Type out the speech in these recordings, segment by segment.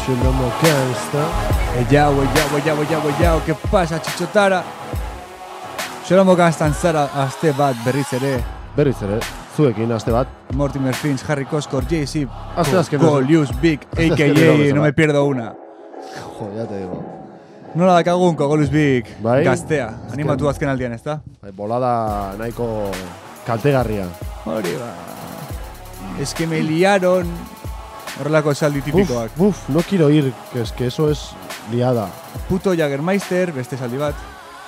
Shinomo Gangsta. Yao, ¿qué pasa, Chichotara? Shinomo Gangsta Zara, aste bat berriz ere. Berriz ere, zuekin aste bat. Mortimer Finch, Harry Koskor, Jay-Z, Golius Big, a.k.a. no me pierdo una. Jo, ya te digo. Nola dakagun Golius Big, Bai? gaztea. Animatu azken aldian, ezta? Bolada nahiko kaltegarria. Hori ba. Es que me liaron. Horrelako esaldi tipikoak. Uf, no quiero ir, que es que eso es liada. Puto Jagermeister, beste esaldi bat.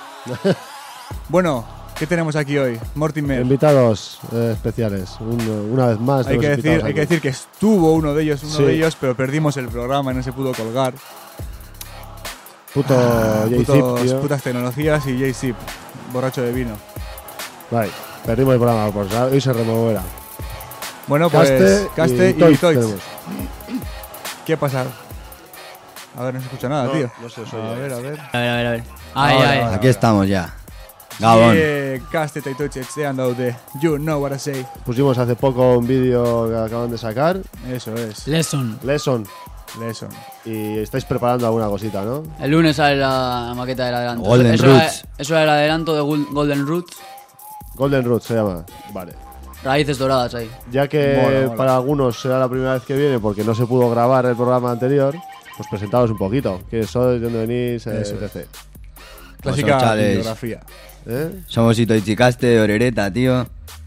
Bueno, ¿qué tenemos aquí hoy? Mortimer. Invitados especiales, una vez más. Hay que decir que estuvo uno de ellos, pero perdimos el programa y no se pudo colgar. Puto Jay-Z, tío. Putas tecnologías y Jay-Z, borracho de vino. Vale, perdimos el programa, pues hoy se removerá. Bueno, pues Caste y Toits. ¿Qué pasa? A ver, no se escucha nada, tío. No sé, soy a ver. A ver. Ahí. Aquí estamos ya. Gabón. Caste y Toits etxean daude. You know what I say. Pusimos hace poco un vídeo que acaban de sacar. Eso es. Lesson. Y estáis preparando alguna cosita, ¿no? El lunes sale la maqueta del adelanto. Golden Roots. Eso era el adelanto de Golden Roots. Golden Roots se llama. Vale. Raíces doradas ahí. Ya que Mola. para algunos será la primera vez que viene porque no se pudo grabar el programa anterior, pues presentaos un poquito. ¿Quiénes sois? ¿De dónde venís? etc. Clásica chavales. bibliografía. Somos Itoitz y Caste de Orereta, tío.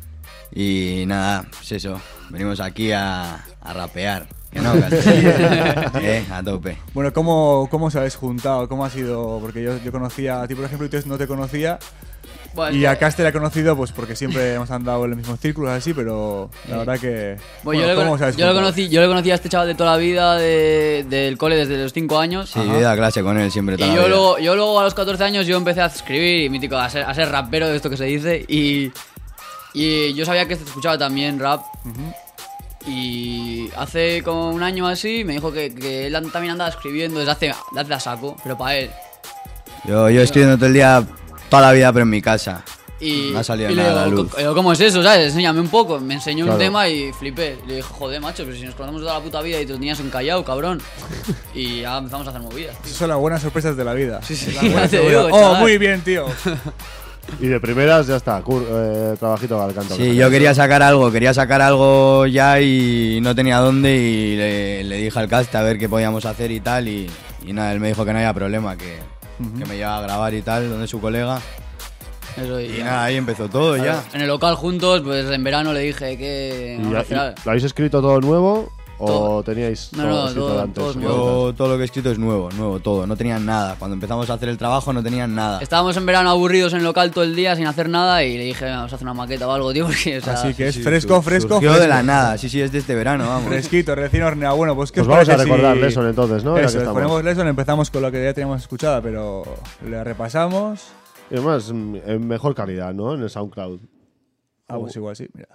Y nada, pues eso. Venimos aquí a rapear. Que no, Caste. A tope. Bueno, ¿cómo os habéis juntado? ¿Cómo ha sido? Porque yo conocía a ti, por ejemplo, y no te conocía. Bueno, Y a Caste la he conocido pues porque siempre hemos andado en los mismos círculos así, pero la verdad que... Bueno, ¿cómo os habéis yo juntado? le conocí a este chaval de toda la vida del cole desde los 5 años. Sí, yo he ido a clase con él siempre. Y toda la yo vida. luego a los 14 años yo empecé a escribir, y mítico, a ser rapero de esto que se dice. Y yo sabía que este escuchaba también rap. Y hace como un año así me dijo que él también andaba escribiendo desde hace a saco, pero para él. Yo escribiendo todo el día, toda la vida, pero en mi casa. Y, No ha salido y nada a la luz. ¿Cómo es eso? ¿Sabes? Enséñame un poco. Me enseñó Claro. un tema y flipé. Le dije, joder, macho, pero si nos conocemos toda la puta vida y te lo tenías encallado, cabrón. Y ya empezamos a hacer movidas. Esas son las buenas sorpresas de la vida. Sí, Las buenas te sorpresas. digo, Oh, chaval. muy bien, tío. Y de primeras ya está, trabajito al canto. Sí, yo quería sacar algo ya y no tenía dónde y le dije al Caste a ver qué podíamos hacer y tal y nada, él me dijo que no había problema, que me llevaba a grabar y tal, donde su colega. Eso Y nada, ahí empezó todo ya. En el local juntos, pues en verano le dije que... ¿Y, al final- ¿Lo habéis escrito todo nuevo o Todo. teníais No, todo escrito todo- de antes? todo es Yo todo lo que he escrito es nuevo, todo, no tenían nada. Cuando empezamos a hacer el trabajo no tenían nada. Estábamos en verano aburridos en el local todo el día sin hacer nada y le dije, vamos a hacer una maqueta o algo, tío, porque, o sea, Así que es Sí, fresco. Surgió de la nada, sí, es de este verano, vamos. Fresquito, recién horneado. Bueno, pues ¿qué Pues os vamos a parece recordar si- Lesson entonces, ¿no? Ya que Eso, estamos. ponemos Lesson, empezamos con lo que ya teníamos escuchada, pero le repasamos. Y además, en mejor calidad, ¿no? En el SoundCloud. Ah, pues igual sí, mira.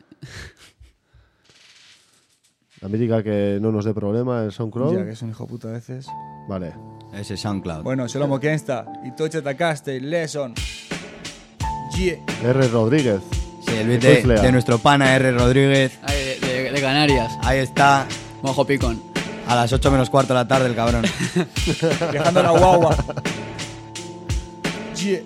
La mítica que no nos dé problema el SoundCloud. Ya que es un hijo puta a veces. Vale. Ese SoundCloud. Bueno, Shlomo Kensta, Itoitz eta Caste, Lesson. Yeah. R. Rodríguez. Sí, el beat Soy Flea. de nuestro pana R. Rodríguez. ahí, de Canarias, Ahí está, mojo picón. a las 8 menos cuarto de la tarde el cabrón. Dejando la guagua. Yeah.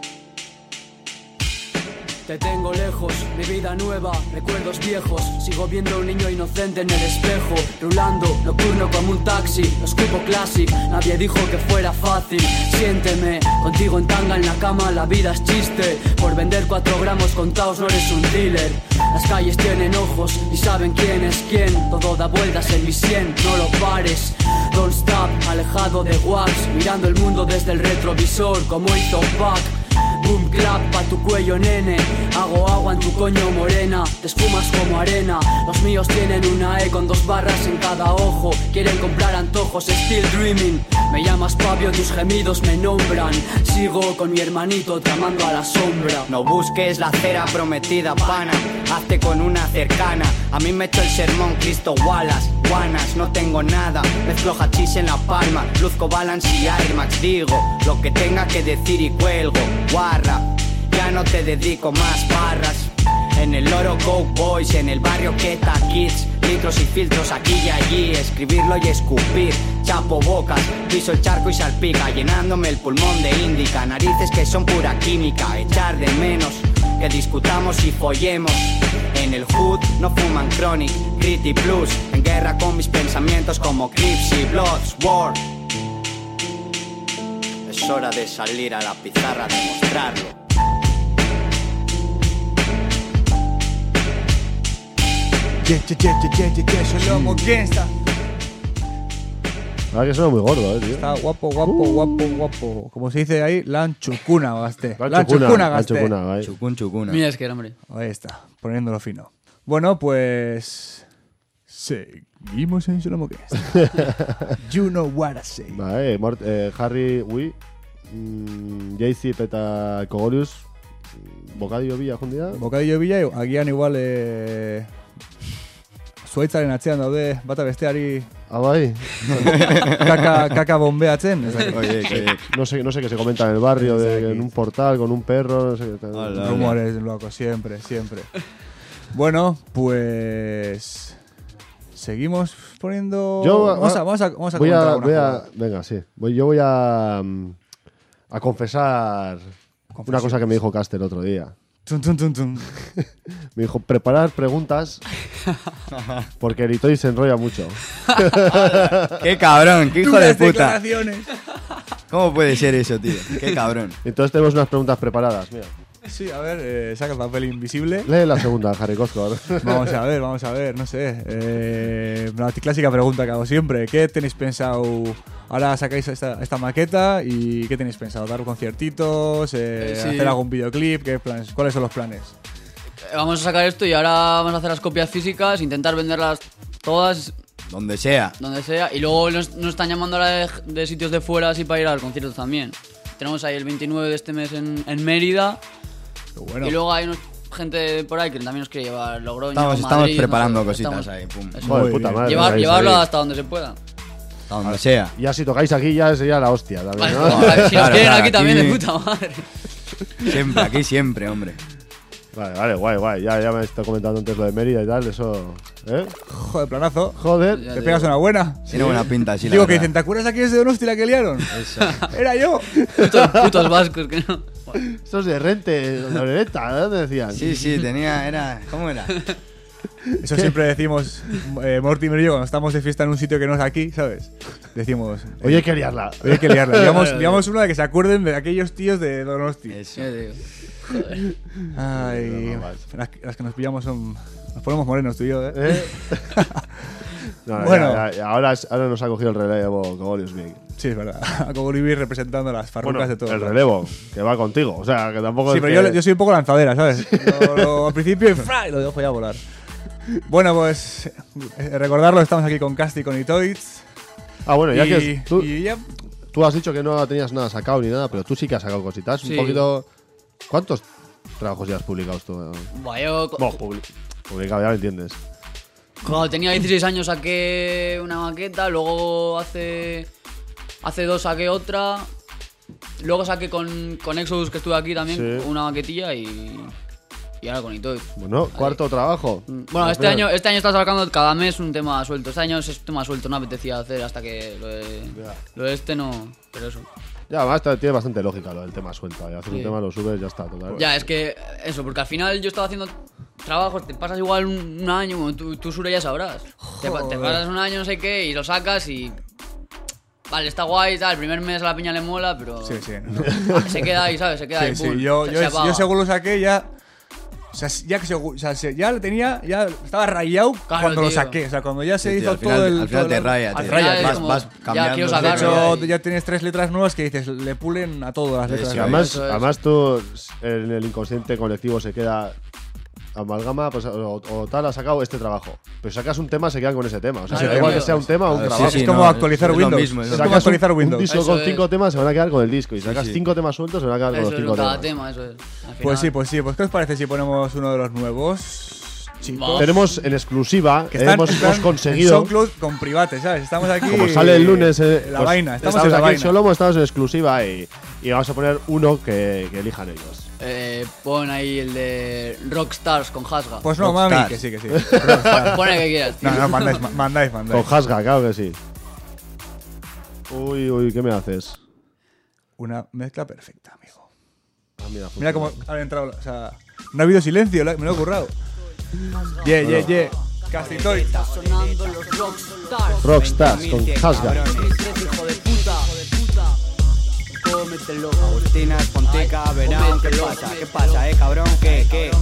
Te tengo lejos, mi vida nueva, recuerdos viejos. Sigo viendo a un niño inocente en el espejo, rulando, nocturno como un taxi. Lo escupo classic, nadie dijo que fuera fácil. Siénteme, contigo en tanga en la cama, la vida es chiste. Por vender 4 gramos contados no eres un dealer. Las calles tienen ojos y saben quién es quién. Todo da vueltas en mi sien, no lo pares. Don't stop, alejado de wax, mirando el mundo desde el retrovisor como hizo Pac. Boom clap pa' tu cuello, nene. Hago agua en tu coño morena. Te esfumas como arena. Los míos tienen una E con 2 barras en cada ojo. Quieren comprar antojos, still dreaming. Me llamas Fabio, tus gemidos me nombran. Sigo con mi hermanito tramando a la sombra. No busques la cera prometida, pana. Hazte con una cercana. A mí me echó el sermón Cristo Wallace. Guanas, no tengo nada. Mezclo hachís en la palma. Luzco Balance y Air Max. Digo lo que tenga que decir y cuelgo. Guarra, ya no te dedico más barras. En el loro Go Boys, en el barrio Queta Kids. micros y filtros aquí y allí, escribirlo y escupir, chapo bocas, piso el charco y salpica, llenándome el pulmón de índica, narices que son pura química, echar de menos que discutamos y follemos. En el hood no fuman Chronic, Gritty Plus, en guerra con mis pensamientos como Crips y Bloods, War. Es hora de salir a la pizarra a demostrarlo. Sholomo Gangsta. La verdad que suena muy gordo, tío. Está guapo. Como se dice ahí, lanchucuna, gaste. Lanchucuna, gaste. ahí. Chukuna. Mira, es que, hombre. Ahí está, poniéndolo fino. Bueno, pues... seguimos en Sholomo Gangsta. You know what I say. Vale, Harry, JC, Peta, Cogolius, Bocadillo Villa, jundida. Bocadillo Villa, agian igual... Zuaitzaren atzean daude, bata besteari Bai. kaka bombeatzen. Oye, No sé qué se comenta en el barrio, en un portal, con un perro, no sé qué. Rumores, loco, siempre. Bueno, pues... seguimos poniendo... Vamos a comentar alguna venga, sí. Yo voy a confesar una cosa que me dijo Caster otro día. Me dijo, preparar preguntas porque el Itoy se enrolla mucho. ¡Qué cabrón! ¡Qué hijo de puta! Declaraciones. ¿Cómo puede ser eso, tío? ¡Qué cabrón! Entonces tenemos unas preguntas preparadas, mira. Sí, a ver, saca el papel invisible. Lee la segunda, Harry Coscor. Vamos a ver, no sé. La clásica pregunta que hago siempre. ¿Qué tenéis pensado? Ahora sacáis esta maqueta y ¿qué tenéis pensado? ¿Dar conciertitos? ¿Hacer algún videoclip? ¿Cuáles son los planes? Vamos a sacar esto y ahora vamos a hacer las copias físicas, intentar venderlas todas Donde sea. y luego nos están llamando ahora de sitios de fuera así para ir a los conciertos también. Tenemos ahí el 29 de este mes en Mérida. Qué bueno. Y luego hay gente por ahí que también nos quiere llevar Logroño, Estamos Madrid, preparando no sé, cositas estamos- ahí. Pum. eso. Joder, puta madre. Llevarlo ahí. hasta donde se pueda. A donde sea. Ya si tocáis aquí ya sería la hostia también, ¿no? Si nos Claro, quieren claro, aquí también de aquí- puta madre. Siempre, aquí siempre, hombre. Vale, guay. Ya me está comentando antes lo de Mérida y tal, eso... ¿Eh? Joder, planazo. Joder. Ya Te te pegas digo. una buena. Tiene buena pinta, sí, la Digo que verdad. dicen, ¿te acuerdas aquí desde Donosti la que liaron? Eso. Era yo. Putos vascos que no. Estos de Rente, de Orereta, ¿dónde decían? Sí, era... ¿Cómo era? Eso siempre decimos, Mortimer y yo, cuando estamos de fiesta en un sitio que no es aquí, ¿sabes? Decimos, Oye, hay que liarla. hoy hay que liarla. Digamos una de que se acuerden de aquellos tíos de Donosti. Eso. Ya te digo. Ay, las que nos pillamos son... Nos ponemos morenos tú y yo, ¿eh? ¿Eh? No, Bueno. ya, ahora nos ha cogido el relevo Cogolius Big. Sí, es verdad. A Cogolibir representando las farrucas Bueno, de todos. el relevo, que va contigo. O sea, que tampoco Sí, es pero que... yo soy un poco lanzadera, ¿sabes? Al principio y lo dejo ya volar. Bueno, pues recordarlo, estamos aquí con Casti y con Itoiz. Ah, bueno, ya y, que tú, y ya... tú has dicho que no tenías nada sacado ni nada, pero tú sí que has sacado cositas. Sí. Un poquito... ¿Cuántos trabajos ya has publicado tú? Buah, yo Bueno, publicado, ya lo entiendes. cuando tenía 16 años saqué una maqueta, luego hace 2 saqué otra, luego saqué con Exodus, que estuve aquí también, Sí. una maquetilla y ahora con Itoy. Bueno, cuarto trabajo. Bueno, este año está sacando cada mes un tema suelto. Este año es un tema suelto, no apetecía hacer hasta que lo de este no... Pero eso. Ya, además tiene bastante lógica lo del tema suelto. Hacer un Sí. tema, lo subes, ya está, total. Ya, es que eso, porque al final yo estaba haciendo trabajos, te pasas igual un año, bueno, tú Sure ya sabrás. Te pasas un año, no sé qué, y lo sacas y... Vale, está guay, tal, el primer mes a la piña le mola, pero... Sí. Se queda ahí, ¿sabes? Se queda ahí, Sí, pum, yo se apaga. yo según lo saqué ya... O sea, ya lo tenía, ya estaba rayado Claro, cuando lo tío. saqué. O sea, cuando ya se Sí, hizo tío, al todo final- el... al final todo te el- raya, al te raya, es vas, como, vas ya cambiando. quiero De sacarlo. hecho, ya tienes 3 letras nuevas que dices, le pulen a todas las letras. Sí, Que que hay. además, eso es. además tú en el inconsciente colectivo se queda amalgama pues, o tal, has sacado este trabajo. Pero sacas un tema, se quedan con ese tema. O sea, Claro, da igual tío. que sea un tema o un Claro, trabajo. sí, Es como no, actualizar es lo Windows. mismo, es Es lo como Sacas actualizar un Windows. disco Eso con es. 5 temas, se van a quedar con el disco. Y sacas sí. 5 temas sueltos, se van a quedar con Eso los es 5 cada temas. tema, eso es. Al Pues final. sí. ¿Qué os parece si ponemos uno de los nuevos, chicos? Vamos. Tenemos en exclusiva, Que están, hemos están conseguido. en SoundCloud con Private, ¿sabes? Estamos aquí. Como sale el lunes, La vaina, estamos en la aquí en vaina. Solomo, estamos en exclusiva y Y vamos a poner uno que elijan ellos. Pon ahí el de Rockstars con Hasga. Pues no, Rockstar. mami, que sí, que sí. Rockstar. Pon el que quieras. tío. No, mandáis. Con Hasga, claro que sí. Uy, ¿qué me haces? Una mezcla perfecta, amigo. Ah, Mira cómo han entrado, o sea, no ha habido silencio, me lo he currado. Yeah. Castitoy. Sonando los Rockstars. Rockstars con Hasga. Hijo de puta. Cómetelo. Agustinas, Ponteca, Verán, ¿qué pasa, cabrón? ¿Qué?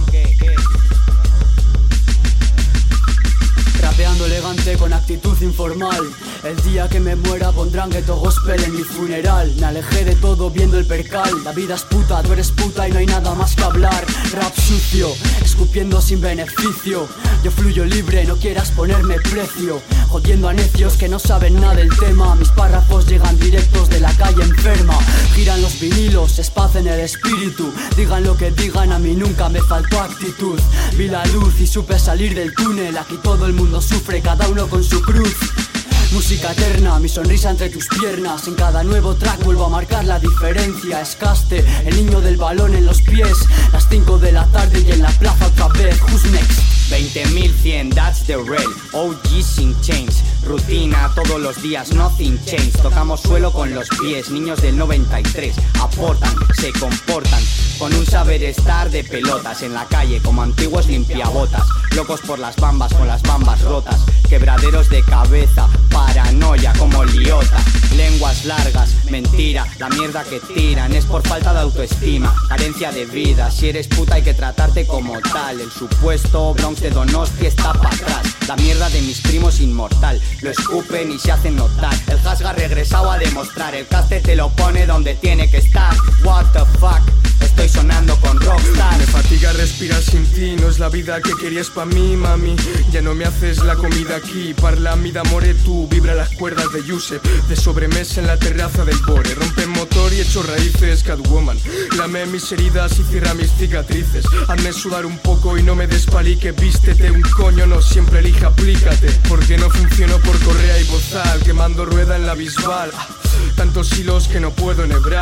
Rapeando elegante con actitud informal. El día que me muera pondrán ghetto gospel en mi funeral. Me alejé de todo viendo el percal. La vida es puta, tú eres puta y no hay nada más que hablar. Rap sucio, escupiendo sin beneficio. Yo fluyo libre, no quieras ponerme precio. Jodiendo a necios que no saben nada del tema. Mis párrafos llegan directos de la calle enferma. Giran los vinilos, se espacen el espíritu. Digan lo que digan, a mí nunca me faltó actitud. Vi la luz y supe salir del túnel. Aquí todo el mundo sufre, cada uno con su cruz. Música eterna, mi sonrisa entre tus piernas. En cada nuevo track vuelvo a marcar la diferencia. Escaste, el niño del balón en los pies. Las 5 de la tarde y en la plaza otra vez. Who's next? 20.100, that's the rail. OG sin change. Rutina todos los días, nothing change. Tocamos suelo con los pies, niños del 93. Aportan, se comportan con un saber estar de pelotas. En la calle como antiguos limpiabotas. Locos por las bambas, con las bambas rotas. Quebraderos de cabeza, paranoia como liota. Lenguas largas, mentira. La mierda que tiran es por falta de autoestima. Carencia de vida, si eres puta hay que tratarte como tal. El supuesto Bronx de Donosti está para atrás. La mierda de mis primos inmortal. Lo escupen y se hacen notar. El Hasga regresado a demostrar. El caste te lo pone donde tiene que estar. What the fuck, estoy sonando con Rockstar. Me fatiga respirar sin ti. No es la vida que querías pa' mí, mami. Ya no me haces la comida aquí. Parla-mi d'amore tú. Vibra las cuerdas de Yusef. De sobremesa en la terraza del Bore. Rompe motor y echo raíces, Catwoman. Lame mis heridas y cierra mis cicatrices. Hazme sudar un poco y no me despalique. Vístete un coño, no siempre elige, aplícate. Porque no funciono por correa y bozal. Quemando rueda en la bisbal. Tantos hilos que no puedo enhebrar.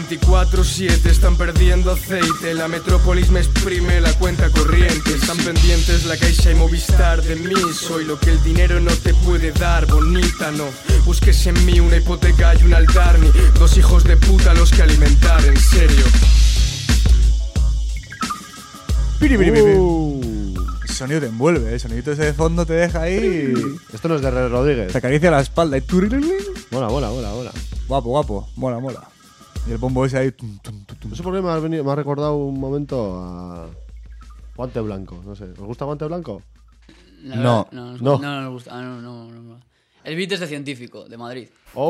24/7 están perdiendo aceite. La metrópolis me exprime la cuenta corriente. Están pendientes la Caixa y Movistar de mí. Soy lo que el dinero no te puede dar. Bonita, no busques en mí una hipoteca y un altar. Ni 2 hijos de puta los que alimentar, en serio. El sonido te envuelve, el sonidito ese de fondo te deja ahí. Esto no es de Red Rodríguez. Te acaricia la espalda y Mola. guapo, mola. Y el bombo ese ahí. No sé por qué me ha recordado un momento a Guante Blanco. No sé, ¿os gusta Guante Blanco? No. No. No nos gusta. No. El beat es de Científico, de Madrid.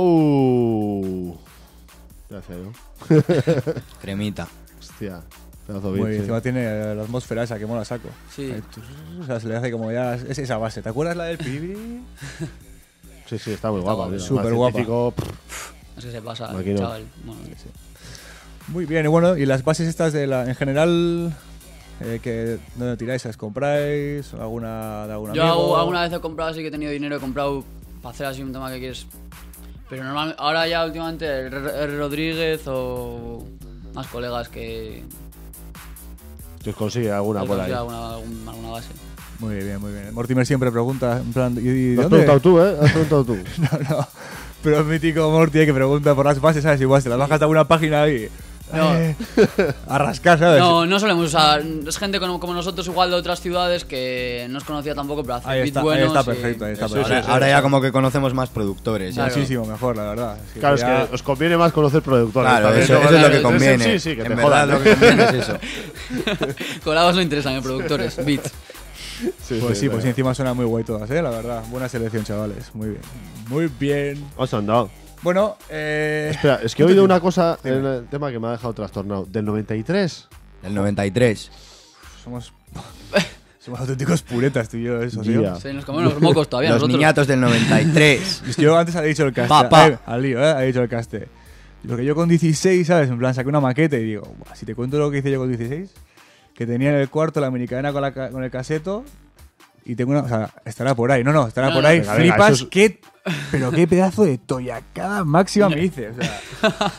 ¡Oh! Gracias, ¿no? Cremita. Hostia, pedazo Muy beat. bien, Sí. encima tiene la atmósfera esa que mola saco. Sí. Ahí, o sea, se le hace como ya. Es esa base. ¿Te acuerdas la del piribiri? Sí, está muy guapa. guapa. Tío. Súper Más guapa. científico, Es que se pasa, Aquí no. chaval. Bueno, Muy bien, y bueno, y las bases estas de la. En general. ¿Dónde tiráis? ¿Las compráis? ¿Alguna de algún yo amigo? alguna vez he comprado, sí que he tenido dinero, he comprado para hacer así un tema que quieres. Pero normalmente, ahora ya últimamente R. Rodríguez o más colegas que que os consigue alguna por ahí. alguna base. Muy bien, muy bien. Mortimer siempre pregunta, en plan, ¿y Lo has dónde? preguntado tú, ¿eh? Has preguntado tú. No. Pero es mítico Morty que pregunta por las bases, ¿sabes? Igual, te las bajas de alguna página y... No. A rascar, ¿sabes? No solemos usar. Es gente como nosotros, igual de otras ciudades que no os conocía tampoco, pero hace Ahí beats está buenos. perfecto, ahí está Sí, perfecto. Ahora ya como que conocemos más productores. ya. Claro. Muchísimo mejor, la verdad. Sí, Claro, ya- es que os conviene más conocer productores. Claro, también, eso ¿no? es lo que Sí, conviene. Sí, que en te verdad jodan. lo que conviene es eso. Colados no interesan, productores, beats. Pues sí, encima suena muy guay todas, la verdad. Buena selección, chavales. Muy bien. Muy bien. Os han dado. Bueno, Espera, es que he oído una cosa en el tema que me ha dejado trastornado. Del 93. El 93. somos auténticos puretas, tú y yo, eso, Ya. tío. Sí, nos comemos los mocos todavía. Los nosotros. niñatos del 93. Yo antes había dicho el caste. Papá. Al lío, ha dicho el caste. Porque yo con 16, ¿sabes? En plan, saqué una maqueta y digo, "Buah, si te cuento lo que hice yo con 16, que tenía en el cuarto la minicadena con el caseto y tengo una... O sea, estará por ahí. No, estará No, por no, ahí. venga, venga, Flipas, eso es- pero qué pedazo de toyacada máxima me hice. O sea,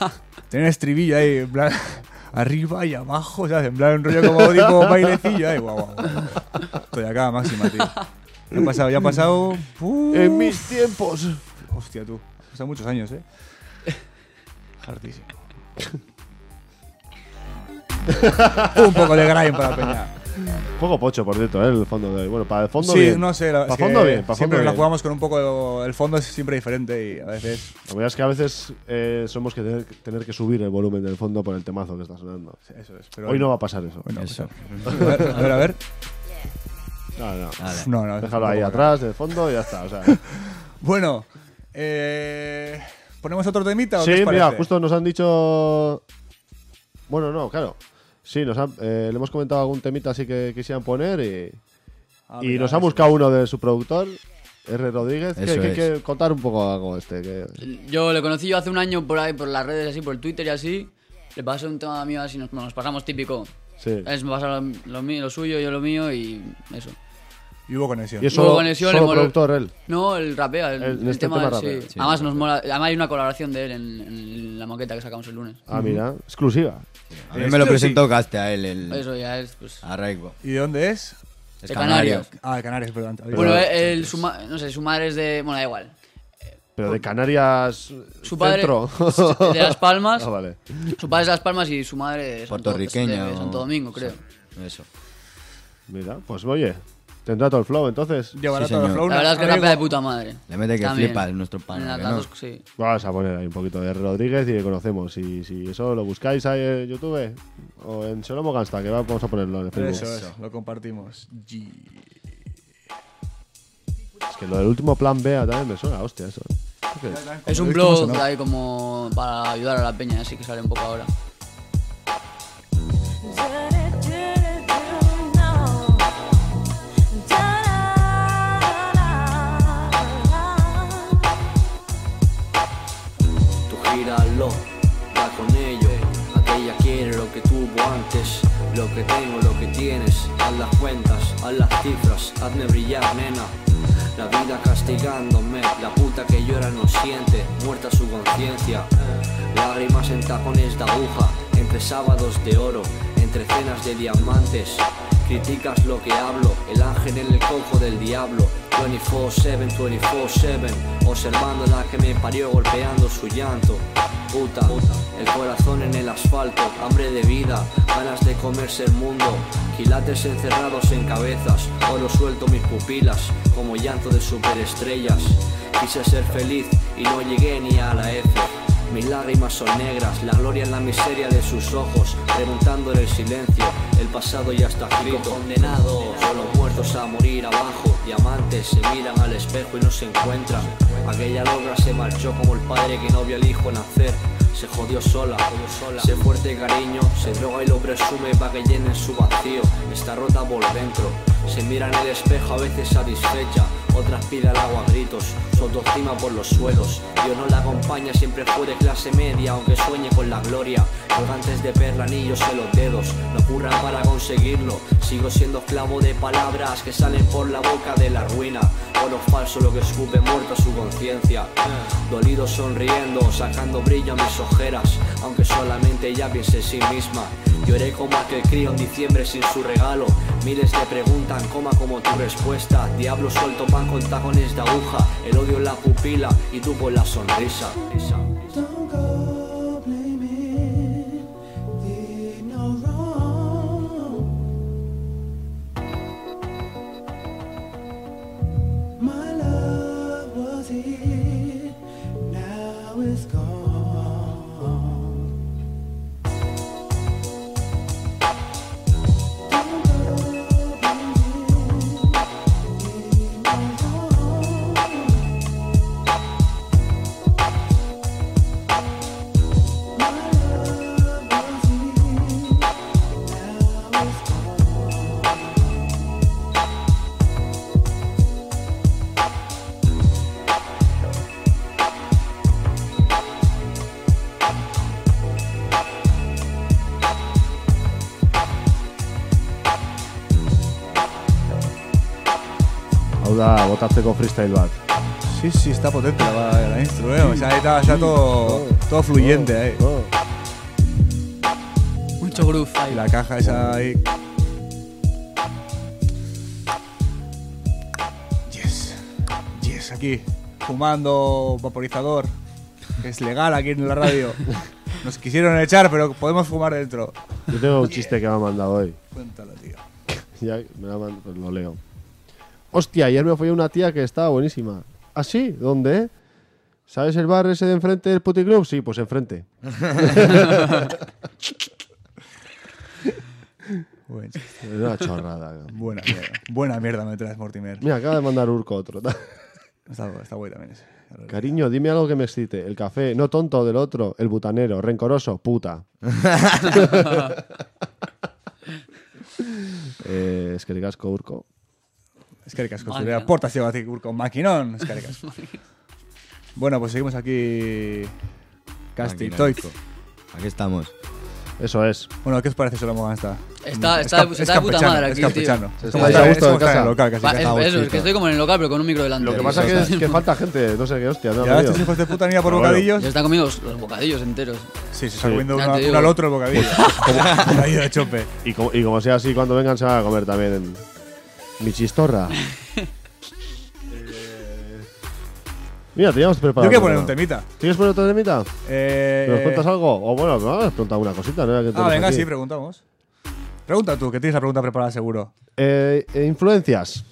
Tener estribillo ahí, en plan, arriba y abajo, ¿sabes? En plan, un rollo como tipo bailecillo ahí, guau. Estoy acá, máxima, tío. Ya ha pasado. En mis tiempos. Hostia, tú. Hace muchos años, Hartísimo. Un poco de grind para la peña. Poco pocho, por cierto, el fondo de hoy. Bueno, para el fondo Sí, bien. no sé. Para fondo bien, para siempre fondo la bien. jugamos con un poco. El fondo es siempre diferente y a veces. La verdad es que a veces somos que tener que subir el volumen del fondo por el temazo que está sonando. Eso es. Pero Hoy no va a pasar eso. Hoy no, Eso. A ver. No. No, Déjalo ahí atrás, del fondo y ya está. O sea. Bueno, ¿ponemos otro temita o qué Sí, os parece? mira, justo nos han dicho. Bueno, no, claro. Sí, le hemos comentado algún temita así que quisieran poner y Mira, nos ha eso. buscado uno de su productor, R. Rodríguez. Eso Que es. contar un poco algo Yo le conocí yo hace un año por ahí, por las redes así, por el Twitter y así. Le pasé un tema mío así, nos pasamos típico. Sí. Es me pasa lo suyo, yo lo mío y eso. Y hubo conexión. Y es Luego solo, conexión, solo le moló. productor él. No, el rapea, En este tema rapea. sí. Sí, Además nos mola, además hay una colaboración de él en la maqueta que sacamos el lunes. Ah, mira, exclusiva. A mí me lo presentó Caste a él, Eso ya es, pues. a Raico. ¿Y de dónde es? Es De Canarias. De Canarias, perdón. Bueno, no sé, su madre es de. Bueno, da igual. Pero de Canarias Su padre centro. de Las Palmas. Ah, vale. Su padre es de Las Palmas y su madre es Puertorriqueña de o- Santo Domingo, creo. Eso. Mira, pues oye, tendrá todo el flow entonces. Llevará Sí, todo el señor. flow. La verdad es que Amigo, rapea de puta madre. Le mete que También. flipa nuestro pana. Las ¿que no? dos, sí. Vamos a poner ahí un poquito de R. Rodríguez y le conocemos. Si eso lo buscáis ahí en YouTube o en Solomo Gangsta, que vamos a ponerlo en el Facebook. Eso es, lo compartimos. Es que lo del último plan B también me suena, hostia, eso. ¿Qué es? Es un ¿Cómo blog sonó? ahí como para ayudar a la peña, así que sale un poco ahora. Tú gíralo, va con ello. Aquella quiere lo que tuvo antes. Lo que tengo, lo que tienes. Haz las cuentas, haz las cifras. Hazme brillar, nena. La vida castigándome. La puta que llora no siente. Muerta su conciencia. Lágrimas en tacones de aguja. Entre sábados de oro. Entre cenas de diamantes. Criticas lo que hablo. El ángel en el cojo del diablo. 24/7, 24/7. Observando la que me parió golpeando su llanto. Puta, el corazón en el asfalto, hambre de vida, ganas de comerse el mundo, quilates encerrados en cabezas, oro suelto mis pupilas, como llanto de superestrellas. Quise ser feliz y no llegué ni a la F. Mis lágrimas son negras, la gloria en la miseria de sus ojos, preguntando en el silencio, el pasado ya está escrito. Condenados, solo muertos a morir abajo, diamantes se miran al espejo y no se encuentran. Aquella logra se marchó como el padre que no vio al hijo nacer. Se jodió sola, se fuerte cariño, se droga y lo presume para que llenen su vacío. Está rota por dentro, se mira en el espejo a veces satisfecha, otras pide al agua a gritos, su autoestima por los suelos. Dios no la acompaña, siempre fue de clase media, aunque sueñe con la gloria. Colgantes de perla, anillos en los dedos, no curran para conseguirlo. Sigo siendo esclavo de palabras que salen por la boca de la ruina. Oro falso lo que escupe muerto su conciencia. Dolido sonriendo, sacando brillo a mis ojeras, aunque solamente ella piense en sí misma. Lloré como aquel crío en diciembre sin su regalo. Miles te preguntan coma como tu respuesta. Diablo suelto pan con tacones de aguja. El odio en la pupila y tú con la sonrisa. Don't go blaming, did no wrong. My love was it, now it's gone. Don't go blaming, did no wrong. Auda, botaste con Freestyle Bat. Sí, está potente la intro, O sea, ahí está todo fluyente ahí. Mucho groove Y ahí. la caja esa ahí. Yes, aquí, fumando vaporizador, que es legal aquí en la radio. Nos quisieron echar, pero podemos fumar dentro. Yo tengo un chiste que me ha mandado hoy. Cuéntalo, tío. Ya me lo ha mandado, pues lo leo. Hostia, ayer me fui a una tía que estaba buenísima. ¿Ah, sí? ¿Dónde? ¿Sabes el bar ese de enfrente del puticlub? Sí, pues enfrente. Buen chiste. Es una chorrada. Buena mierda me traes, Mortimer. Mira, acaba de mandar Urco otro. Está guay también ese. Cariño, dime algo que me excite. El café, no tonto del otro. El butanero, rencoroso, puta. Es que le casco, Urco. Eskerrik asko, Vale, zure ¿no? aportazioagatik urko makinón. Eskerrik asko. Bueno, pues seguimos aquí. Casti, Máquina, Toy. Urco. Aquí estamos. Eso es. Bueno, ¿qué os parece Solo Mogán? Está de puta madre aquí, Es tío. campechano. Se Es está como ahí estar- a es gusto como en estar en casa. el local, casi. Va, casi. eso, es que estoy como en el local, pero con un micro delante. Lo que pasa es que falta gente. No sé qué hostia. No Y he ahora venido. estos hijos de puta han ido por Pero bueno. bocadillos. Ya están comiendo los bocadillos enteros. Sí, se está Sí. comiendo Ya uno te digo. al otro el bocadillo. Bocadillo de chope. Y como sea así, cuando vengan se van a comer también en mi chistorra. Mira, teníamos preparado. Yo quiero poner un temita. ¿Tienes poner otro temita? ¿Nos cuentas algo? O bueno, me has preguntado una cosita, ¿no? Era que Ah, tenemos venga, aquí. sí, preguntamos. Pregunta tú, que tienes la pregunta preparada seguro. Influencias.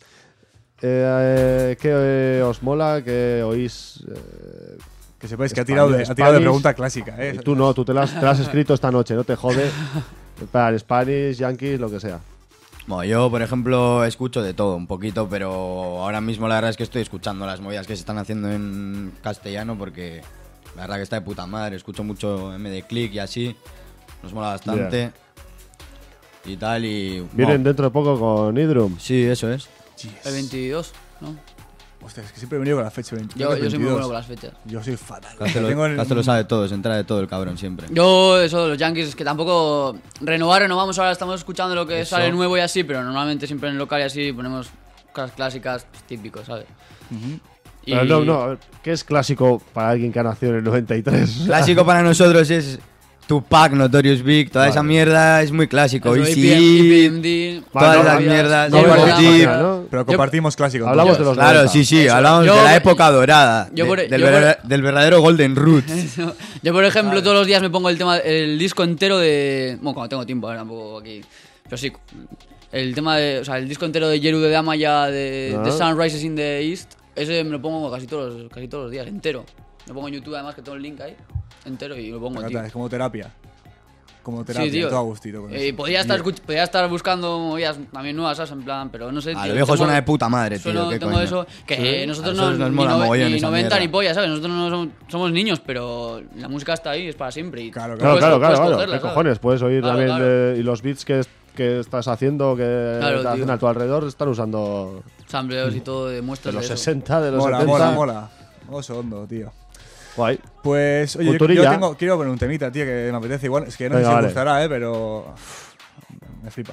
¿Qué os mola? ¿Qué oís? Que sepáis que ha tirado de pregunta clásica, Y tú no, tú te la has escrito esta noche, no te jode. Para Spanish, Yankees, lo que sea. Bueno, yo, por ejemplo, escucho de todo un poquito, pero ahora mismo la verdad es que estoy escuchando las movidas que se están haciendo en castellano porque la verdad que está de puta madre. Escucho mucho MD Click y así. Nos mola bastante. Y tal, y... Vienen bueno, dentro de poco con Idrum. sí, eso es. El 22, ¿no? Hostia, es que siempre he venido con la fecha 22. Yo soy muy bueno con las fechas. Yo soy fatal. Castelo lo sabe todo, se entera de todo el cabrón siempre. Yo, eso de los Yankees, es que tampoco renovamos ahora, estamos escuchando lo que sale nuevo y así, pero normalmente siempre en el local y así ponemos cosas clásicas, pues, típicos, ¿sabes? Y- Pero no, a ver, ¿qué es clásico para alguien que ha nacido en el 93? Clásico para nosotros es Tupac, Notorious Big, toda esa mierda es muy clásico. Eso, Easy, EPMD, todas no, las no, mierdas. no, Never no, Deep. ¿no? Pero compartimos clásicos. Hablamos de los Claro, 90. sí, hablamos Yo- de la época dorada, yo por- del, yo por- del verdadero Golden Roots. Yo, por ejemplo, todos los días me pongo el disco entero de... Bueno, cuando tengo tiempo, tampoco aquí... Pero sí, el tema de... O sea, el disco entero de Yeru de Damaya, de The Sun Rises in the East, ese me lo pongo casi todos los días, entero. Lo pongo en YouTube, además, que tengo el link ahí, entero, y lo pongo, tío. Es como terapia. Como terapia, Sí, tío. todo a gustito. con eso. Podría estar buscando movidas también nuevas, ¿sabes? En plan, pero no sé. A tío, lo viejo tengo- suena de puta madre, tío. sueno- qué tengo coño. eso, que nosotros A nosotros no nos mola mogollón ni esa 90 mierda. ni pollas, ¿sabes? Nosotros no somos niños, pero la música está ahí, es para siempre. Y Claro, Claro, puedes claro. cogerla, ¿Qué ¿sabes? cojones? Puedes oír Claro, también claro. y los beats que estás haciendo, que Claro, te hacen tío. a tu alrededor, están usando Sampleos y todo de de muestras los de eso. 60, de los Mola, 70. mola. Oso hondo, tío. Guay. Pues, oye, Culturilla. quiero poner un temita, tío, que me apetece igual. Es que no sé Venga, si os vale. gustará, pero... me flipa.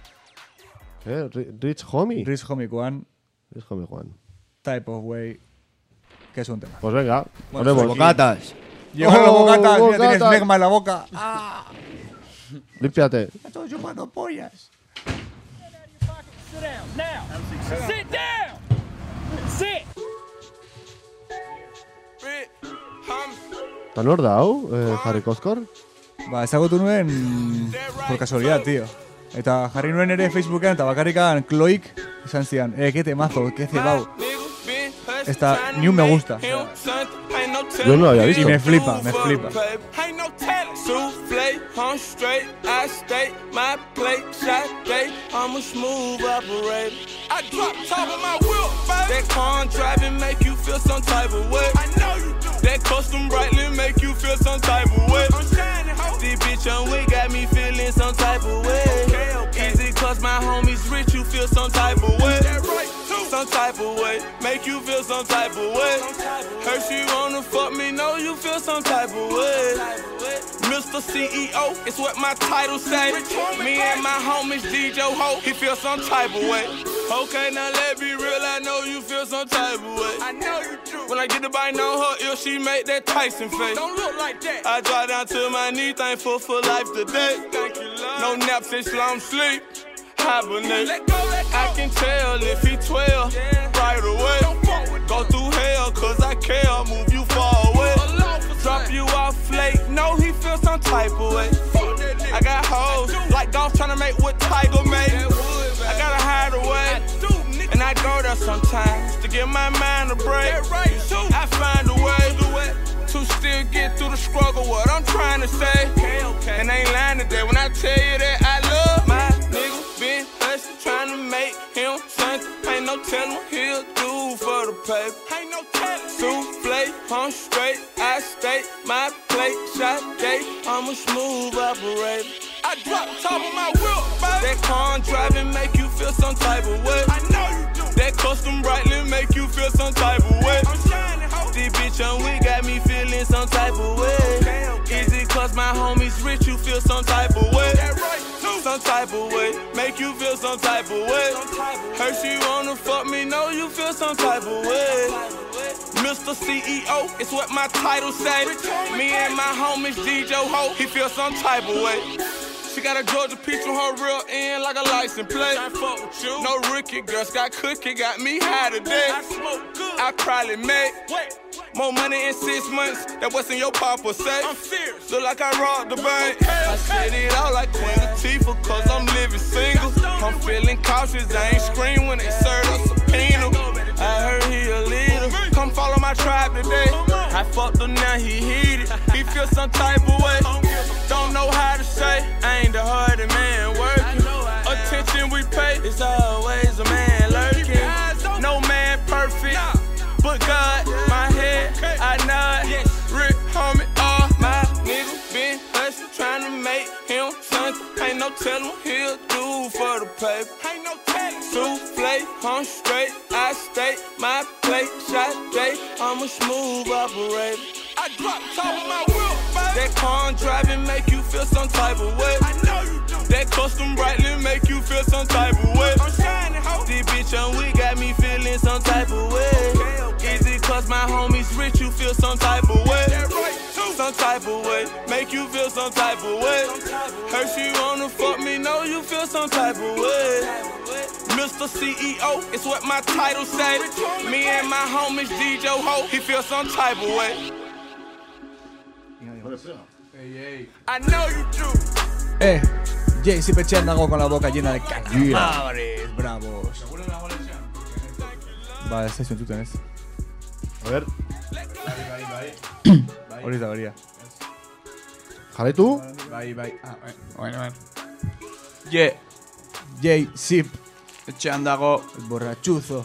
Rich Homie. Rich Homie One, Rich Homie Juan. Type of Way, que es un tema. Pues venga, Bueno, ponemos. Bocatas. Llegaron los bocatas, mira, tienes bocatas. megma en la boca. Límpiate. Estoy chupando pollas. Sit down! Sit! ¿T'han ordau, Harry Coscor? Ba, ezagutu nuen por casualidad, tío. Eta jarri nuen ere Facebookean eta bakarrikan Chloik esan zidan, que temazo, que cebau. Esta ni un me gusta. Yo no lo había Y visto. me flipa, me flipa. Souffle, I'm straight, I state my plate, shot day, I'm a smooth operator. I drop top of my wheel, that car driving make you feel some type of way. I know you do. That custom brightly make you feel some type of way. I'm shining, ho. This bitch on we got me feeling some type of way. Okay. Is it cause my homies rich you feel some type of way? That right too. Some type of way, make you feel some type of way. Her she wanna fuck me, know you feel feel some type of way. Mr. CEO, it's what my title say. Me and my homies DJ Ho, he feel some type of way. Okay, now let me real, I know you feel some type of way. I know you do. When I get the bite on her ear, she make that Tyson face. Don't look like that. I drop down to my knee, thankful for life today. Thank you, Lord. No nap since slum sleep. Hibernate. Let go. I can tell if he 12 right away. Go through hell, cause I care. Move you far away. Drop you off late. No, he feel some type of way. I got hoes like golf tryna make what Tiger made. I gotta hide away, and I go there sometimes to give my mind a break. I find a way to still get through the struggle. What I'm trying to say, and I ain't lying today when I tell you that I love my nigga. Been hustling, trying to make him something. Ain't no telling what he'll do for the paper. Ain't no telling. Souffle, I'm straight, I stay my plate. Shot day, I'm a smooth operator. I drop top of my wheel, baby. That car driving make you feel some type of way. I know you do. That custom brightly make you feel some type of way. I'm shining, ho. This bitch on we got me feeling some type of way. Okay. Is it cause my homies rich you feel some type of way? That right, too. Some type of way, make you feel some type of way. Her she wanna fuck me, know you feel some type of way. Mr. CEO, it's what my title say. Me and my homies DJ Ho, he feel some type of way. She got a Georgia peach on her real end like a license plate. No rookie, girl, Scott Cookie got me high today. I probably made more money in 6 months than what's in your papa say. I'm serious. Look like I robbed the bank. I said it all like Queen Latifah, cause I'm living single. I'm feeling cautious, I ain't scream when they serve a subpoena. I heard he a leader. Come follow my tribe today. I fucked him, now he heated. He feel some type of way. Don't know how to say, I ain't the hardest man working. Attention we pay, it's always a man lurking. No man perfect, but God, my head, I nod. Rick, homie, all my niggas been hustling, trying to make him something. Ain't no telling what he'll do for the paper. Ain't no telling. Souffle, I'm straight, I stay my plate. Shot day, I'm a smooth operator. I drop top of my wheel, baby. That car driving make you feel some type of way. I know you do. That custom brightly make you feel some type of way. I'm shining, ho. This bitch on we got me feeling some type of way. Is it cause my homies rich you feel some type of way? Right, some type of way, make you feel some type of way. Her she wanna fuck me, know you feel some type of way. Mr. CEO, it's what my title say. Me and my homies DJ Ho, he feel some type of way. I know you do. Jay-Z Pechendago con la boca llena de calamares bravos. Vale, session tú tenés. A ver. Ahorita varía. ¿Jale tú? Bye. Bueno. Jay-Z Pechendago, el borrachuzo.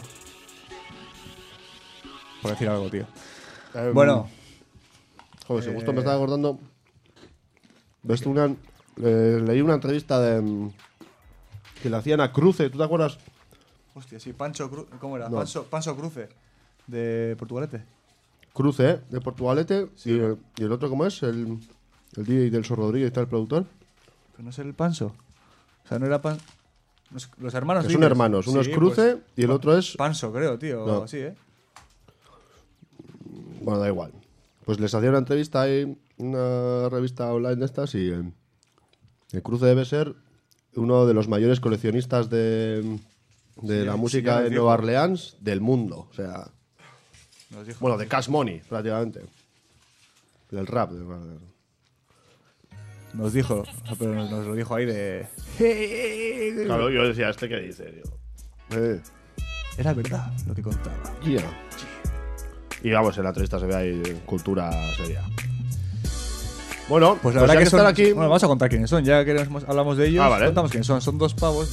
Por decir algo, tío. Bueno. Joder, si justo me estaba acordando. ¿Ves tú leí una entrevista que le hacían a Cruce, ¿tú te acuerdas? Hostia, sí, Pancho Cruce. ¿Cómo era? No. Pancho Cruce, de Portugalete. Cruce, de Portugalete. Sí. Y el otro, ¿cómo es? El DJ del Sol Rodríguez, está el productor. Pero no es el Pancho. O sea, no era Pancho. Los hermanos. Que son hermanos. Uno es Cruce pues, y el otro es. Pancho, creo, tío. No. Así, ¿eh? Bueno, da igual. Pues les hacía una entrevista ahí, una revista online de estas, y el Cruce debe ser uno de los mayores coleccionistas de la música de Nueva Orleans del mundo. O sea, bueno, de Cash Money, prácticamente. Del rap. Nos dijo, pero nos lo dijo ahí de... Claro, yo decía, ¿este qué dice, tío? Era verdad lo que contaba. Yeah. Y vamos, en la entrevista se ve ahí cultura seria. Bueno, pues la verdad ya que están son, aquí. Bueno, vamos a contar quiénes son. Ya que hablamos de ellos, vale. Contamos quiénes son. Son dos pavos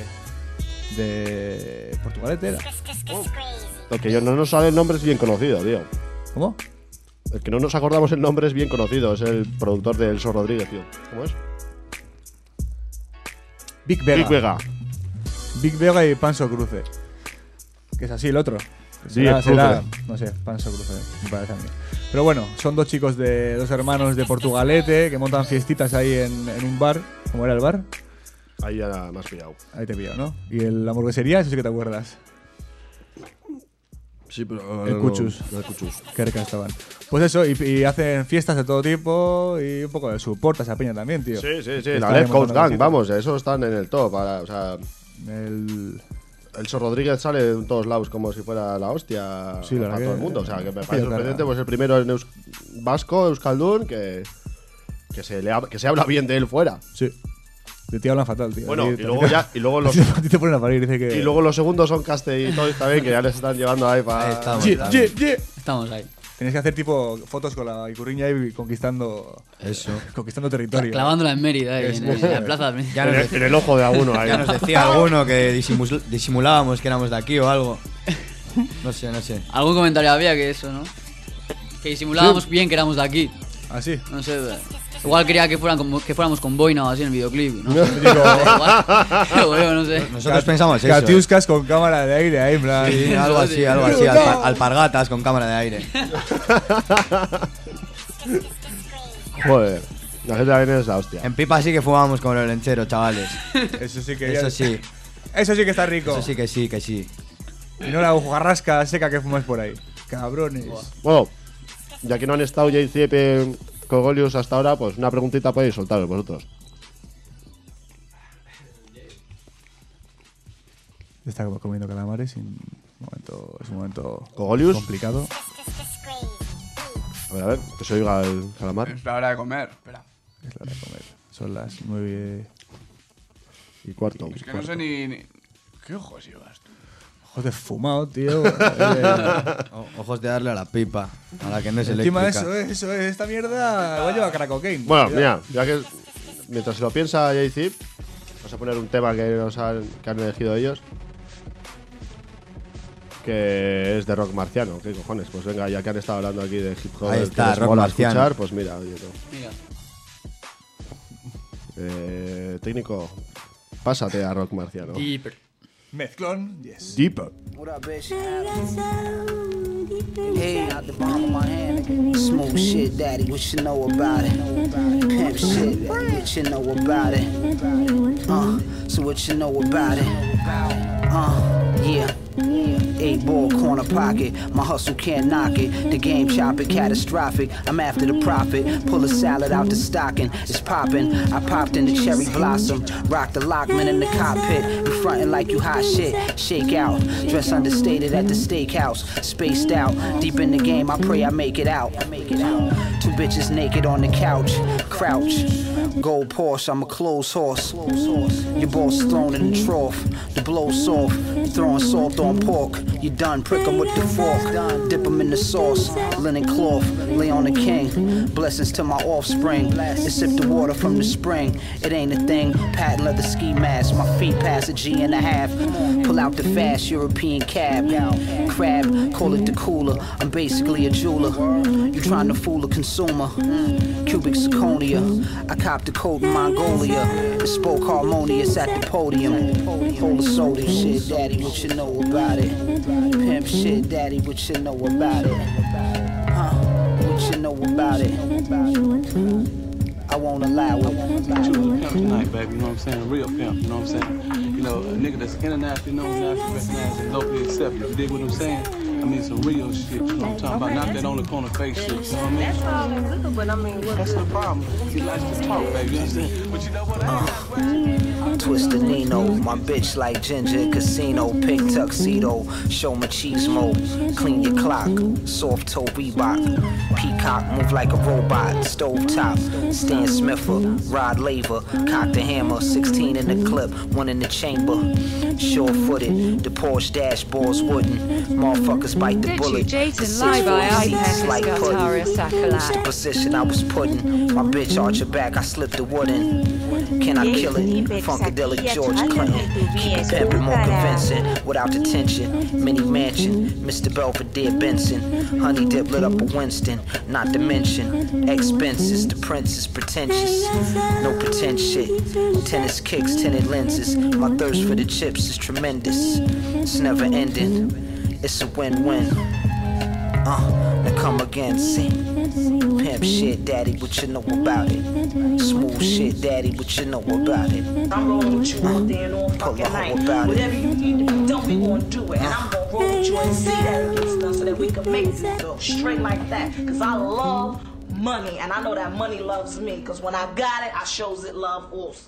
de Portugalete. Era. El que no nos sale el nombre es bien conocido, tío. ¿Cómo? El que no nos acordamos el nombre es bien conocido. Es el productor del Sol Rodríguez, tío. ¿Cómo es? Big Vega y Pancho Cruce. Que es así el otro. Será, no sé, Panso Cruce, me parece a mí. Pero bueno, son dos hermanos de Portugalete que montan fiestitas ahí en un bar. ¿Cómo era el bar? Ahí ya me has pillado. Ahí te he pillado, ¿no? Y la hamburguesería, eso sí que te acuerdas. Sí, pero... El Cuchus. El Cuchus. Qué ricas estaban. Pues eso, y hacen fiestas de todo tipo y un poco de support a esa peña también, tío. Sí. La Left Coast Gang, vamos, esos están en el top. O sea... El Sor Rodríguez sale en todos lados como si fuera la hostia para todo el mundo. O sea, que me parece sorprendente, pues el primero en vasco, Euskaldun, que se habla bien de él fuera. Sí. De ti hablan fatal, tío. Bueno, y luego los... te ponen a parir, dice que... Y luego los segundos son Caste y todo también, que ya les están llevando ahí para... Estamos ahí. Tienes que hacer tipo fotos con la Icurriña y conquistando... Eso. Conquistando territorio. Clavándola en Mérida, en la plaza. En el ojo de alguno ahí. Ya nos decía alguno que disimulábamos que éramos de aquí o algo. No sé. Algún comentario había que eso, ¿no? Que disimulábamos bien que éramos de aquí. ¿Ah, sí? No sé, igual quería que fuéramos con boina o así en el videoclip, ¿no? No sé. Nosotros pensamos eso. Catiuscas con cámara de aire ahí, en plan. Sí, algo así. Alpargatas con cámara de aire. Joder, la gente también es la hostia. En pipa sí que fumábamos como los lencheros, chavales. Eso sí que Eso sí. Eso sí que está rico. Eso sí que sí. Y no la hojarrasca seca que fumas por ahí. Cabrones. Bueno, ya que no han estado Jay Ziepe, Cogolius hasta ahora, pues una preguntita podéis soltaros vosotros. Está comiendo calamares es un momento ¿Cogolius? complicado. A ver, que se oiga el calamar. Es la hora de comer, espera. Es la hora de comer. Son las 9:15. Es que no sé ni... ¿Qué ojos llevas tú? Ojos de fumado, tío. Ojos de darle a la pipa, a la que no es encima eléctrica. eso es. Esta mierda igual lleva crack cocaine. Bueno, mira, ya que mientras se lo piensa Jay Zip, vamos a poner un tema que han elegido ellos, que es de rock marciano. ¿Qué cojones? Pues venga, ya que han estado hablando aquí de hip hop, Ahí está, que les rock mola marciano. escuchar, pues mira, oye, tú. Mira. Técnico, pásate a rock marciano. Deeper. Mezclón, yes. Deeper. What up, bitch? Hey, out the bottom of my hand. Smooth shit, daddy, what you know about it? Pimp shit, daddy, what you know about it? So what you know about it? Yeah. 8-ball corner pocket, my hustle can't knock it. The game chopping, catastrophic. I'm after the profit. Pull a salad out the stocking, it's popping. I popped in the cherry blossom, rock the Lockman in the cockpit. You frontin' like you hot shit, shake out. Dress understated at the steakhouse, spaced out. Deep in the game, I pray I make it out. Two bitches naked on the couch, crouch. Gold Porsche, I'm a clothes horse. Your boss thrown in the trough, the blow soft. Throwing salt on pork, you done, prick 'em with the fork. Dip 'em in the sauce, linen cloth, lay on the king. Blessings to my offspring, and sip the water from the spring. It ain't a thing, patent leather ski mask. My feet pass a G&a. Pull out the fast European cab. Crab, call it the cooler, I'm basically a jeweler. You trying to fool a consumer, cubic zirconia. I copped a coat in Mongolia, and spoke harmonious at the podium. Hold the soda shit, daddy, what you know about it? Pimp shit, daddy, what you know about it? What you know about it? I won't allow it. Pimp tonight, baby, you know what I'm saying? A real pimp, you know what I'm saying? You know, a nigga that's internationally known, nationally recognized, and locally accepted. You dig what I'm saying? I mean, some real shit, you know what I'm talking about? Not that on the corner face shit, you know what I mean? That's all good, but I mean, that's the problem. He likes to talk, baby, you know what I'm saying? But you know what? Twisted Nino, my bitch like Ginger Casino, pink tuxedo, show machismo, clean your clock, soft toe Reebok, peacock, move like a robot, stove top, Stan Smither, Rod Laver, cock the hammer, 16 in the clip, 1 in the chamber, sure-footed, the Porsche dashboards wooden, motherfuckers bite the bullet, Jason live by iPad like pudding, it's the Sakalai. position I was putting, my bitch arch her back, I slipped the wood in, can I kill it, Funkadelic George Clinton, keep it pimpin' more convincing, without the tension, mini mansion, Mr. Belvedere Benson, honey dip lit up a Winston, not to mention, expenses, the prince is pretentious, no pretend shit, tennis kicks, tinted lenses, my thirst for the chips is tremendous, it's never ending. it's a win-win. Now come again, see. Pimp shit, daddy, what you know about it? Smooth shit, daddy, what you know about it? I'm rolling with you all day and all fucking night. Whatever you need to be done, we gonna do it. And I'm gonna roll with you and see that it gets done so that we can make this go straight like that. Cause I love money, and I know that money loves me. Cause when I got it, I shows it love also.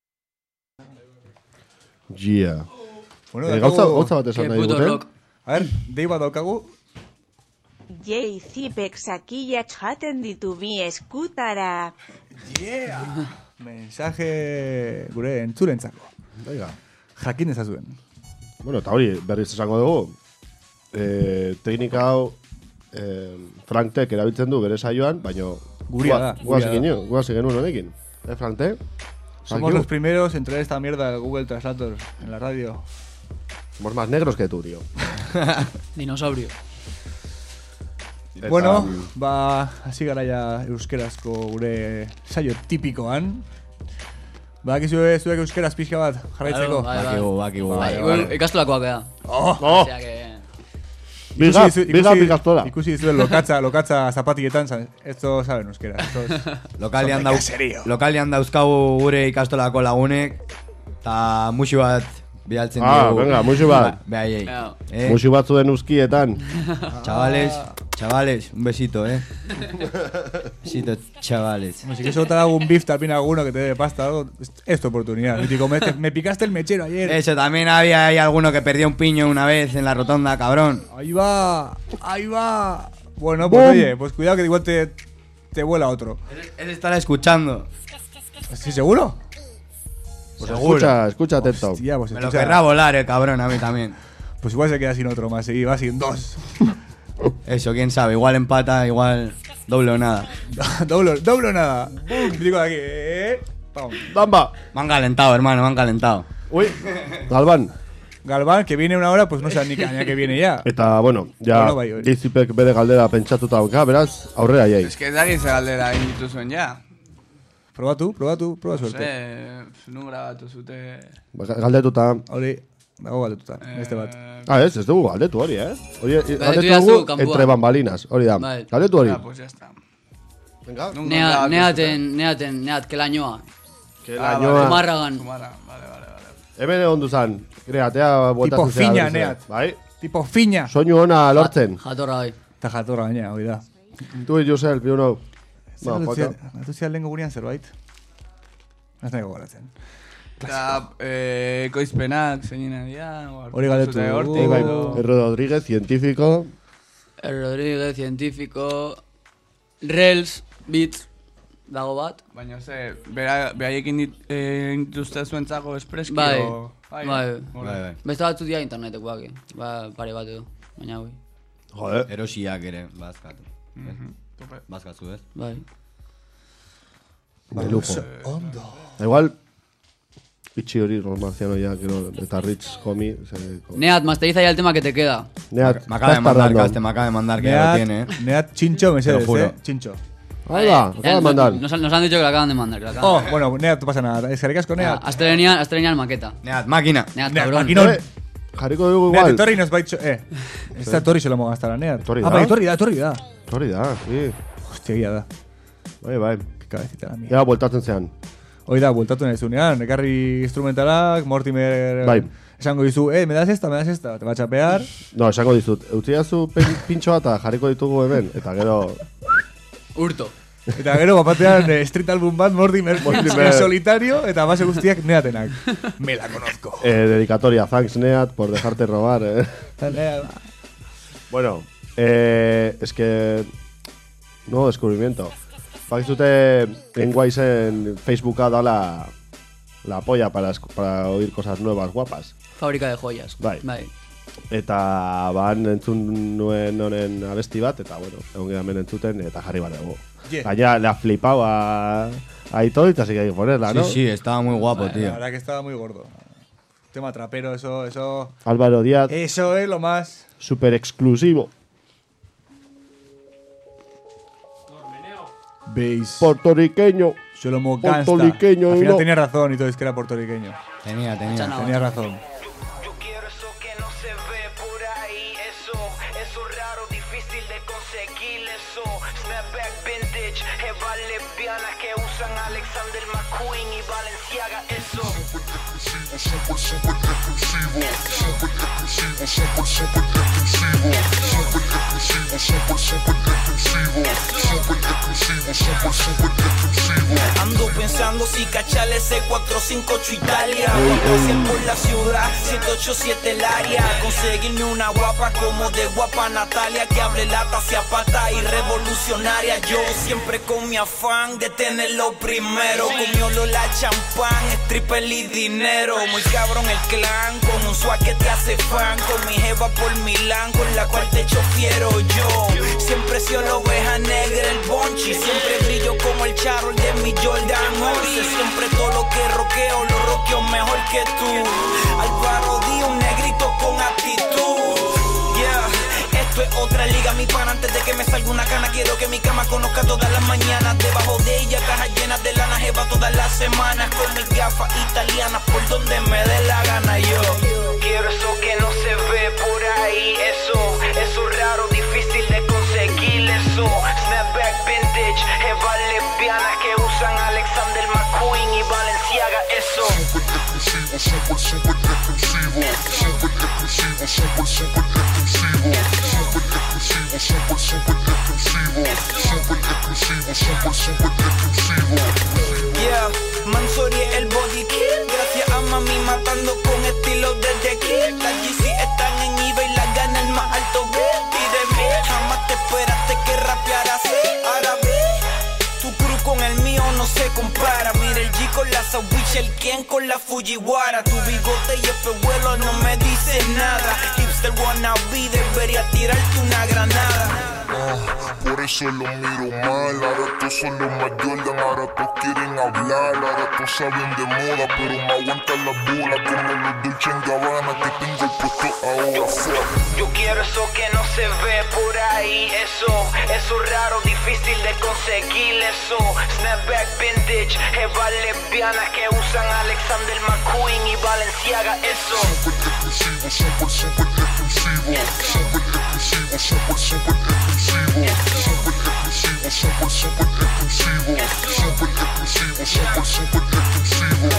Yeah. Bueno, Gauza bat esan nahi duten. A ver, dei bat daukagu. Jay Zipex sakilak jaten ditu bi eskutara. Yeah! Mensaje gure entzurentzako. Venga. Jakin ezazuen. Bueno, eta hori, berriz esango dugu. Teknika hau Frank Tek erabiltzen du bere saioan, baina Guria da. Guaz genuen honekin. Frank Tek? Somos los primeros en traer esta mierda al Google Translator en la radio. Somos más negros que tú, tío. Dinosaurio. Bueno, hasi gara ja euskerazko gure saio tipikoan. Badakizue zuek euskeraz pixka bat jarraitzeko? Bakigu. Ikastolakoak da. Osea que... Biga ikastola. Ikusi dizuen lokatza zapatietan, esto saben euskera. Lokalian dauzkagu gure ikastolako lagunek, eta musu bat bidaltzen dugu. Venga, musu bat. Behaiei. Musu bat zuen uzkietan. Chavales, un besito, Besito, chavales. Si quieres botar algún beef también alguno que te dé pasta, es tu oportunidad. Mítico, me picaste el mechero ayer. Eso, también había ahí alguno que perdió un piño una vez en la rotonda, cabrón. Ahí va. Bueno, pues oye, pues cuidado que igual te vuela otro. Él estará escuchando. ¿Sí, seguro? Pues escucha atento. Hostia, pues me lo querrá volar el cabrón a mí también. Pues igual se queda sin otro más, y va sin dos. Eso, quién sabe, igual empata, igual doble o nada. doble o nada. Digo de aquí, ¡Bamba! Me han calentado, hermano, me han calentado. Uy, Galván, que viene una hora, pues no sabe ni caña que viene ya. Eta, bueno, ya Gizipek bere galdera pentsatuta dauka, beraz, aurrera jai. Es que dakit ze galdera egin dituzuen ja. Proba suerte. Nun grabatu zute... Galdetuta. Hori, dago galdetuta, beste bat. Ez dugu galdetu hori, Hori galdetu dugu entre bambalinas, hori da. Galdetu hori. Pues ya está. Venga. Neat, kelainoa. Zumarragan. Vale. Hemen egon duzan, kreatea tipo fina, Neat. Bai? Tipo fina. Soinu ona lortzen. Jatorra bai. Eta jatorra gaina, hori da. Do it yourself, you know. Gatu zian lehenko gurean zerbait. Ez nahi gogoratzen. Eta ekoizpenak zeinen adia. Hori galdetu. Rodríguez, científico. Rels, Beats, dago bat. Baina ze, behaiekin dituzte zuentzako espreski. Bai. Beste batzu dia internetekoak, pare bat edo. Baina hui. Joder. Erosiak ere, bazkatu. Bazkatzu, ez? Bai. Lujo. Igual, itxi hori Marciano ya, eta Rich Homie. Neat, masteriza ya el tema que te queda. Neat, me acaba de mandar que ya lo tiene, Neat, Chincho, me sé, Chincho. Hola, acaba de mandar. Nos han dicho que lo acaban de mandar. Bueno, Neat, no pasa nada. Es que con Neat. Astreñan maqueta. Neat, máquina. Neat, cabrón. Jarriko dugu igual. Neat, Torri nos va a dicho, esta Torri se lo hemos gastado a Neat. Torri da, sí. Hostia, guía da. Bai. Qué cabecita la mía. Ya, bueltatzen zean. Hoi da, bueltatu nahi zunean. Ekarri instrumentalak, Mortimer... Bai. Esango dizu, me das esta, te va a chapear. No, esango dizut, utziazu pintxo bat eta jarriko ditugu hemen, eta gero... Urto. Eta gero, bapatean street album bat, Mortimer solitario, eta base guztiak Neatenak. Me la conozco. Dedicatoria, thanks Neat, por dejarte robar, Bueno, es que... Nuevo descubrimiento. Bakizute Enwise en Facebooka da la polla para oír cosas nuevas, guapas. Fábrica de joyas. Bai. Eta entzun nuen honen abesti bat, eta bueno, egon gehiamen entzuten, eta jarri bat dugu. Gaina le ha flipado a todo, y así que hay que ponerla, ¿no? Sí, estaba muy guapo, tío. La verdad que estaba muy gordo. Tema trapero, eso... Álvaro Díaz. Eso es lo más... Súper exclusivo. ¿Veis? Puertorriqueño. Solo Mocasta. Puertorriqueño. Al final tenía razón y todo, es que era puertorriqueño. Tenía razón. McQueen y Balenciaga, eso. Super exclusivo, super exclusivo, super exclusivo, super exclusivo, super exclusivo, super exclusivo, super exclusivo. Ando pensando si cacharle ese 458 Italia, 400 por la ciudad, 787 el área. Conseguirme una guapa como de guapa Natalia, que hable lata, sea pata y revolucionaria. Yo siempre con mi afán de tenerlo primero, con mi olor a champán, stripper y dinero. Muy cabrón el clan, con un swag que te hace fan, con mi jeva por Milán, con la cual te chofiero yo. Siempre he sido la oveja negra, el bonchi, siempre brillo como el charol de mi Jordan Morris. Siempre todo lo que roqueo, lo roqueo mejor que tú. Álvaro Díaz, un negrito con actitud. Yeah, esto es otra liga, mi pan. Antes de que me salga una cana, quiero que mi cama conozca todas las mañanas. Debajo de ella, cajas llenas de lana, jeva todas las semanas. Con mis gafas italianas, por donde me dé la gana yo. Quiero eso que no se ve por ahí, eso raro, difícil de conseguir, eso. Snapback vintage, jeva lesbianas que usan Alexander McQueen y Balenciaga, eso. Super exclusivo, super exclusivo, super exclusivo, super exclusivo, super exclusivo, super exclusivo, super exclusivo. Yeah, Mansory el body kit, gracias a mami matando con estilo desde aquí. Las GC están en eBay, las gana el más alto bid. Y de mí jamás te esperaste que rapeara así. Ahora ve, tu crew con el mío no se compara. Mira el G con la Sawich, el Ken con la Fujiwara. Tu bigote y espejuelo no me dice nada. Hipster wannabe, debería tirarte una granada. Por eso lo miro mal, ahora todos son los más Jordan, ahora todos quieren hablar, ahora todos saben de moda, pero me aguantan las bolas como los Dolce & Gabbana que tengo el puesto ahora. Yo quiero eso que no se ve por ahí, eso raro, difícil de conseguir, eso. Snapback vintage, jeva lesbianas que usan Alexander McQueen y Balenciaga, eso. Super exclusivo, super exclusivo, super exclusivo, super exclusivo. Super exclusivo, super exclusivo, super exclusivo, super exclusivo.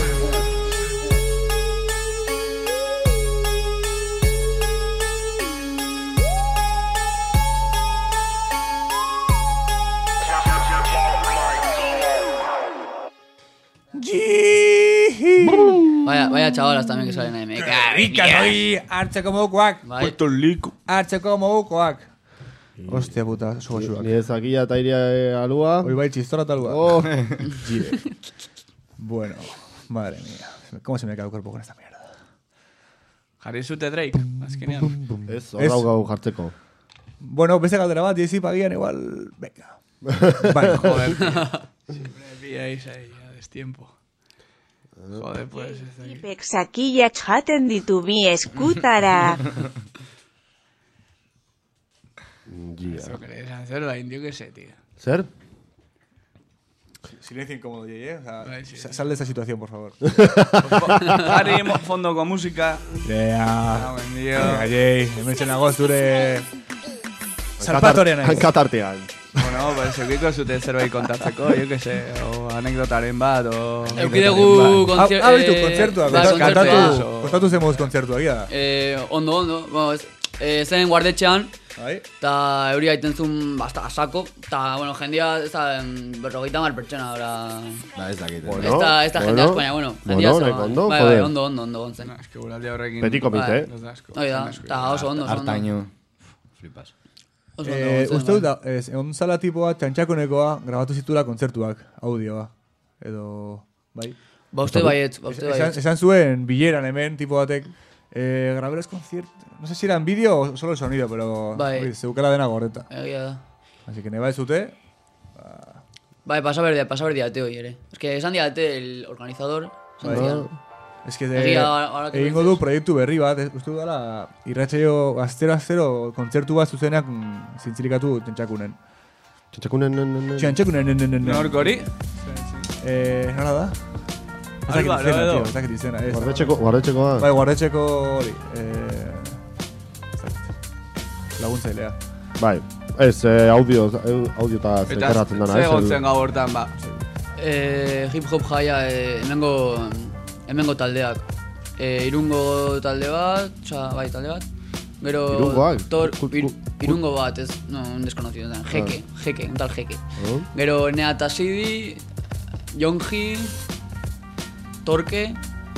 Vaya chavalas también que salen ahí. Me Rica, soy arche como Ucuac. Puerto Rico. Arche como Ucuac. Hostia puta, soy Ucuac. Ni ez aquilla tairia alua. Hoy va el chistora talua. Oh. Bueno, madre mía. ¿Cómo se me cae el cuerpo con esta mierda? Jarri zute Drake, azkenean. Ez, hor daugau jartzeko. Bueno, beste galdera bat, Jay-Z pagian igual... Venga. Vale, joder. Siempre me pilláis ahí, a destiempo. Joder, pues... Pexakilla jaten ditu bi eskutara. ¿Eso crees, Ancerola? Yo qué sé, tío. ¿Ser? Silencio incómodo, Jay, o sea, sal de esta situación, por favor. Jarri, fondo con música. Venga, Venga, Jay, hemetxen agozture... Salpatorian aiz. Hankatartean. Bueno, pues eukiko zute zerbait kontatzeko, yo que sé, o anekdotaren bat, o... Eukidegu kontzertu... Abritu kontzertua, kontatu zemuz kontzertua, gira. Ondo, bueno, zen guardetxean, Bai. eta euri gaiten zuen basta asako, eta, bueno, jendia, ez da, 50 pertsona, ora... Ez dakit. Ez da jendea asko, baina, bueno, jendia Bueno, ondo, bai, joder. ondo, gontzen. Es que guraldia horrekin... Petit comité. Hori da, eta oso ondo, Artaino. Flipas. Uste dut, egon zala tipoa, txantxakonekoa, grabatu zitula kontzertuak, audioa, edo, bai? Ba, uste baietz. Esan zuen, bileran hemen, tipo batek, graberos concierto, no sé si era en vídeo o solo el sonido, pero zeukela dena gorreta. Egia da. Así que neba ez zute. Bai, pasa berdiate hoi ere. Es que esan diate el organizador, esan diate. Es que egingo du proiektu berri bat, uste dudala, irratsaio astero kontzertu bat zuzenak zintzilikatu txantxakunen. Txantxakunen. Nork hori? Nola da? Ez dakit izena. Guardetxekoa. Bai, guardetxeko hori. Laguntzailea. Bai, ez, audio eta zelkarratzen dana. Eta ze gotzen gau hortan, ba. Hip hop jaia hemengo taldeak. Irungo talde bat, talde bat. Gero Irungo bat, un desconocido, Jeke, un tal Jeke. Gero Nea Tasidi, Yonji, Torque,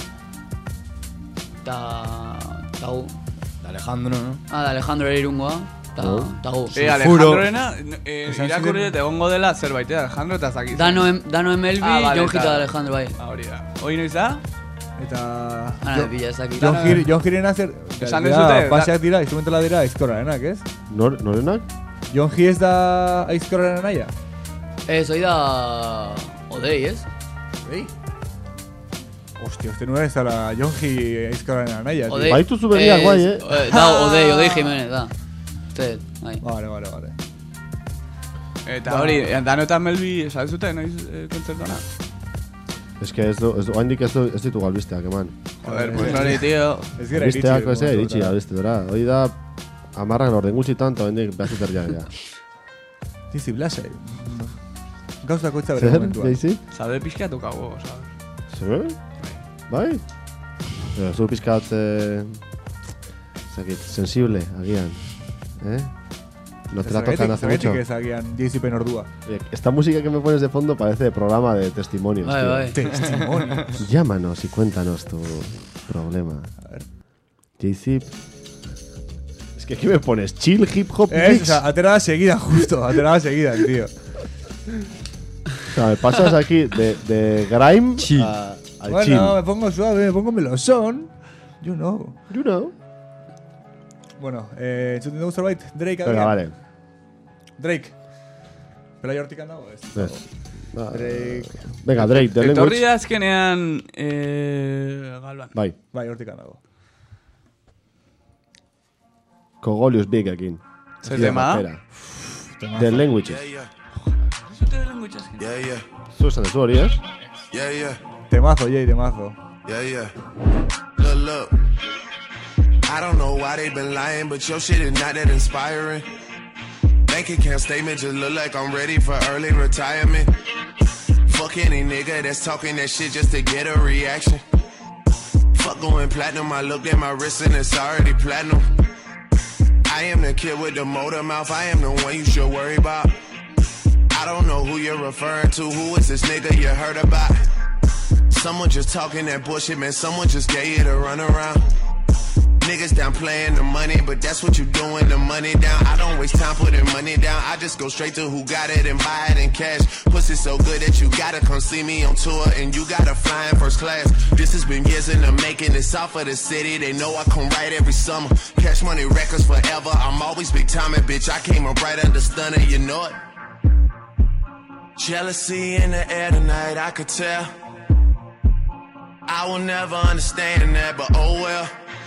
ta gu. Alejandro, no? Da Alejandro ere Irungoa. Ta gu. Alejandroena, irakurri egongo dela zerbait, Alejandro eta zakit. Dano Emelbi, Yonji eta Alejandro, bai. Hori da. Hoi noiz da? Eta... Jonjiren azer... Esan dezute... Paseak dira, instrumentala dira aizkorrarenak, ez? Norenak? Jonji ez da aizkorraren anaia? Ez, hoi da... Odei, ez? Odei? Hostia, uste nuen ez dara Jonji aizkorraren anaia. Baitu zu berriak bai, Da, Odei Jimenez, da. Uste, bai. Vale. Eta hori, Dano eta Melbi, esan zuten, noiz kontzertuana? Es que oaindik ez ditugu albisteak, eman. Joder, pues hori, tío. Albisteak ez iritsi albiste dora. Hoi da, amarrak orden gutxi tanto, oaindik behazuter ja. Tizi, blasai. Gauzako itza bere momentua. Zer, Jaizi? Zaude pixkatu kago, sabes? Zer? Bai? Zu pixkat... sensible, agian. No te la tocan hace mucho. Es agian JCP ordua. Esta música que me pones de fondo parece programa de testimonios. Vale. Testimonios. Llámanos y cuéntanos tu problema. A ver. JC. Es que aquí me pones chill hip hop mix. O sea, aterada seguida, justo. Aterada seguida, tío. O sea, me pasas aquí de grime al bueno, chill. Me pongo suave, me pongo melosón. You know. Bueno, entzuten dugu zerbait, Drake. Venga, vale. Drake. Pelai hortikan dago, ez? Drake. Venga, Drake, The Language. Etorri da azkenean Galban. Bai, hortikan dago. Kogolius Big ekin. Zer tema? The Languages. The Languages. Zu esan ez hori, ez? Temazo, Jay, temazo. Look. I don't know why they been lying, but your shit is not that inspiring. Bank account statement just look like I'm ready for early retirement. Fuck any nigga that's talking that shit just to get a reaction. Fuck going platinum, I looked at my wrist and it's already platinum. I am the kid with the motor mouth, I am the one you should worry about. I don't know who you're referring to, who is this nigga you heard about? Someone just talking that bullshit, man, someone just gave you the runaround. Niggas down playing the money, but that's what you doing, the money down. I don't waste time putting money down, I just go straight to who got it and buy it in cash. Pussy so good that you gotta come see me on tour, and you gotta fly in first class. This has been years in the making, it's off of the city, they know I come right every summer. Cash Money Records forever, I'm always big time, and bitch, I came up right under Stunner, you know it. Jealousy in the air tonight, I could tell. I will never understand that, but oh well.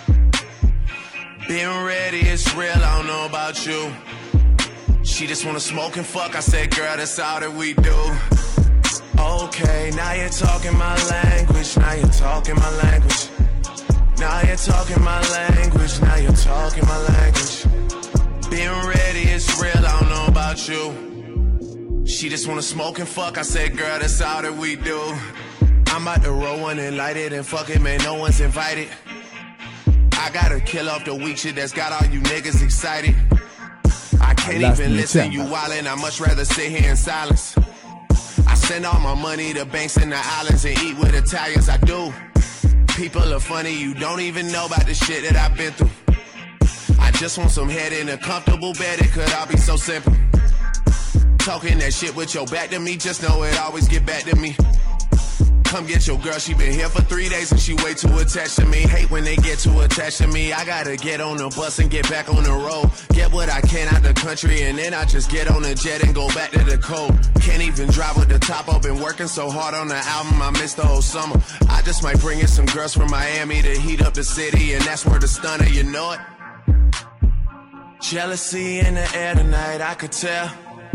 Being ready, it's real, I don't know about you. She just wanna smoke and fuck, I said, girl, that's all that we do. Okay, now you're talking my language, now you're talking my language. Now you're talking my language, now you're talking my language. Being ready, it's real, I don't know about you. She just wanna smoke and fuck, I said, girl, that's all that we do. I'm about to roll one and light it, and fuck it, man, no one's invited. I gotta kill off the weak shit that's got all you niggas excited. I can't even listen, you wildin', I much rather sit here in silence. I send all my money to banks in the islands and eat with Italians, I do. People are funny, you don't even know about the shit that I've been through. I just want some head in a comfortable bed, it could all be so simple. Talking that shit with your back to me, just know it always get back to me. Come get your girl, she been here for 3 days and she way too attached to me. Hate when they get too attached to me. I gotta get on the bus and get back on the road. Get what I can out the country and then I just get on the jet and go back to the cold. Can't even drive with the top up, been working so hard on the album, I missed the whole summer. I just might bring in some girls from Miami to heat up the city, and that's where the Stunner, you know it. Jealousy in the air tonight, I could tell.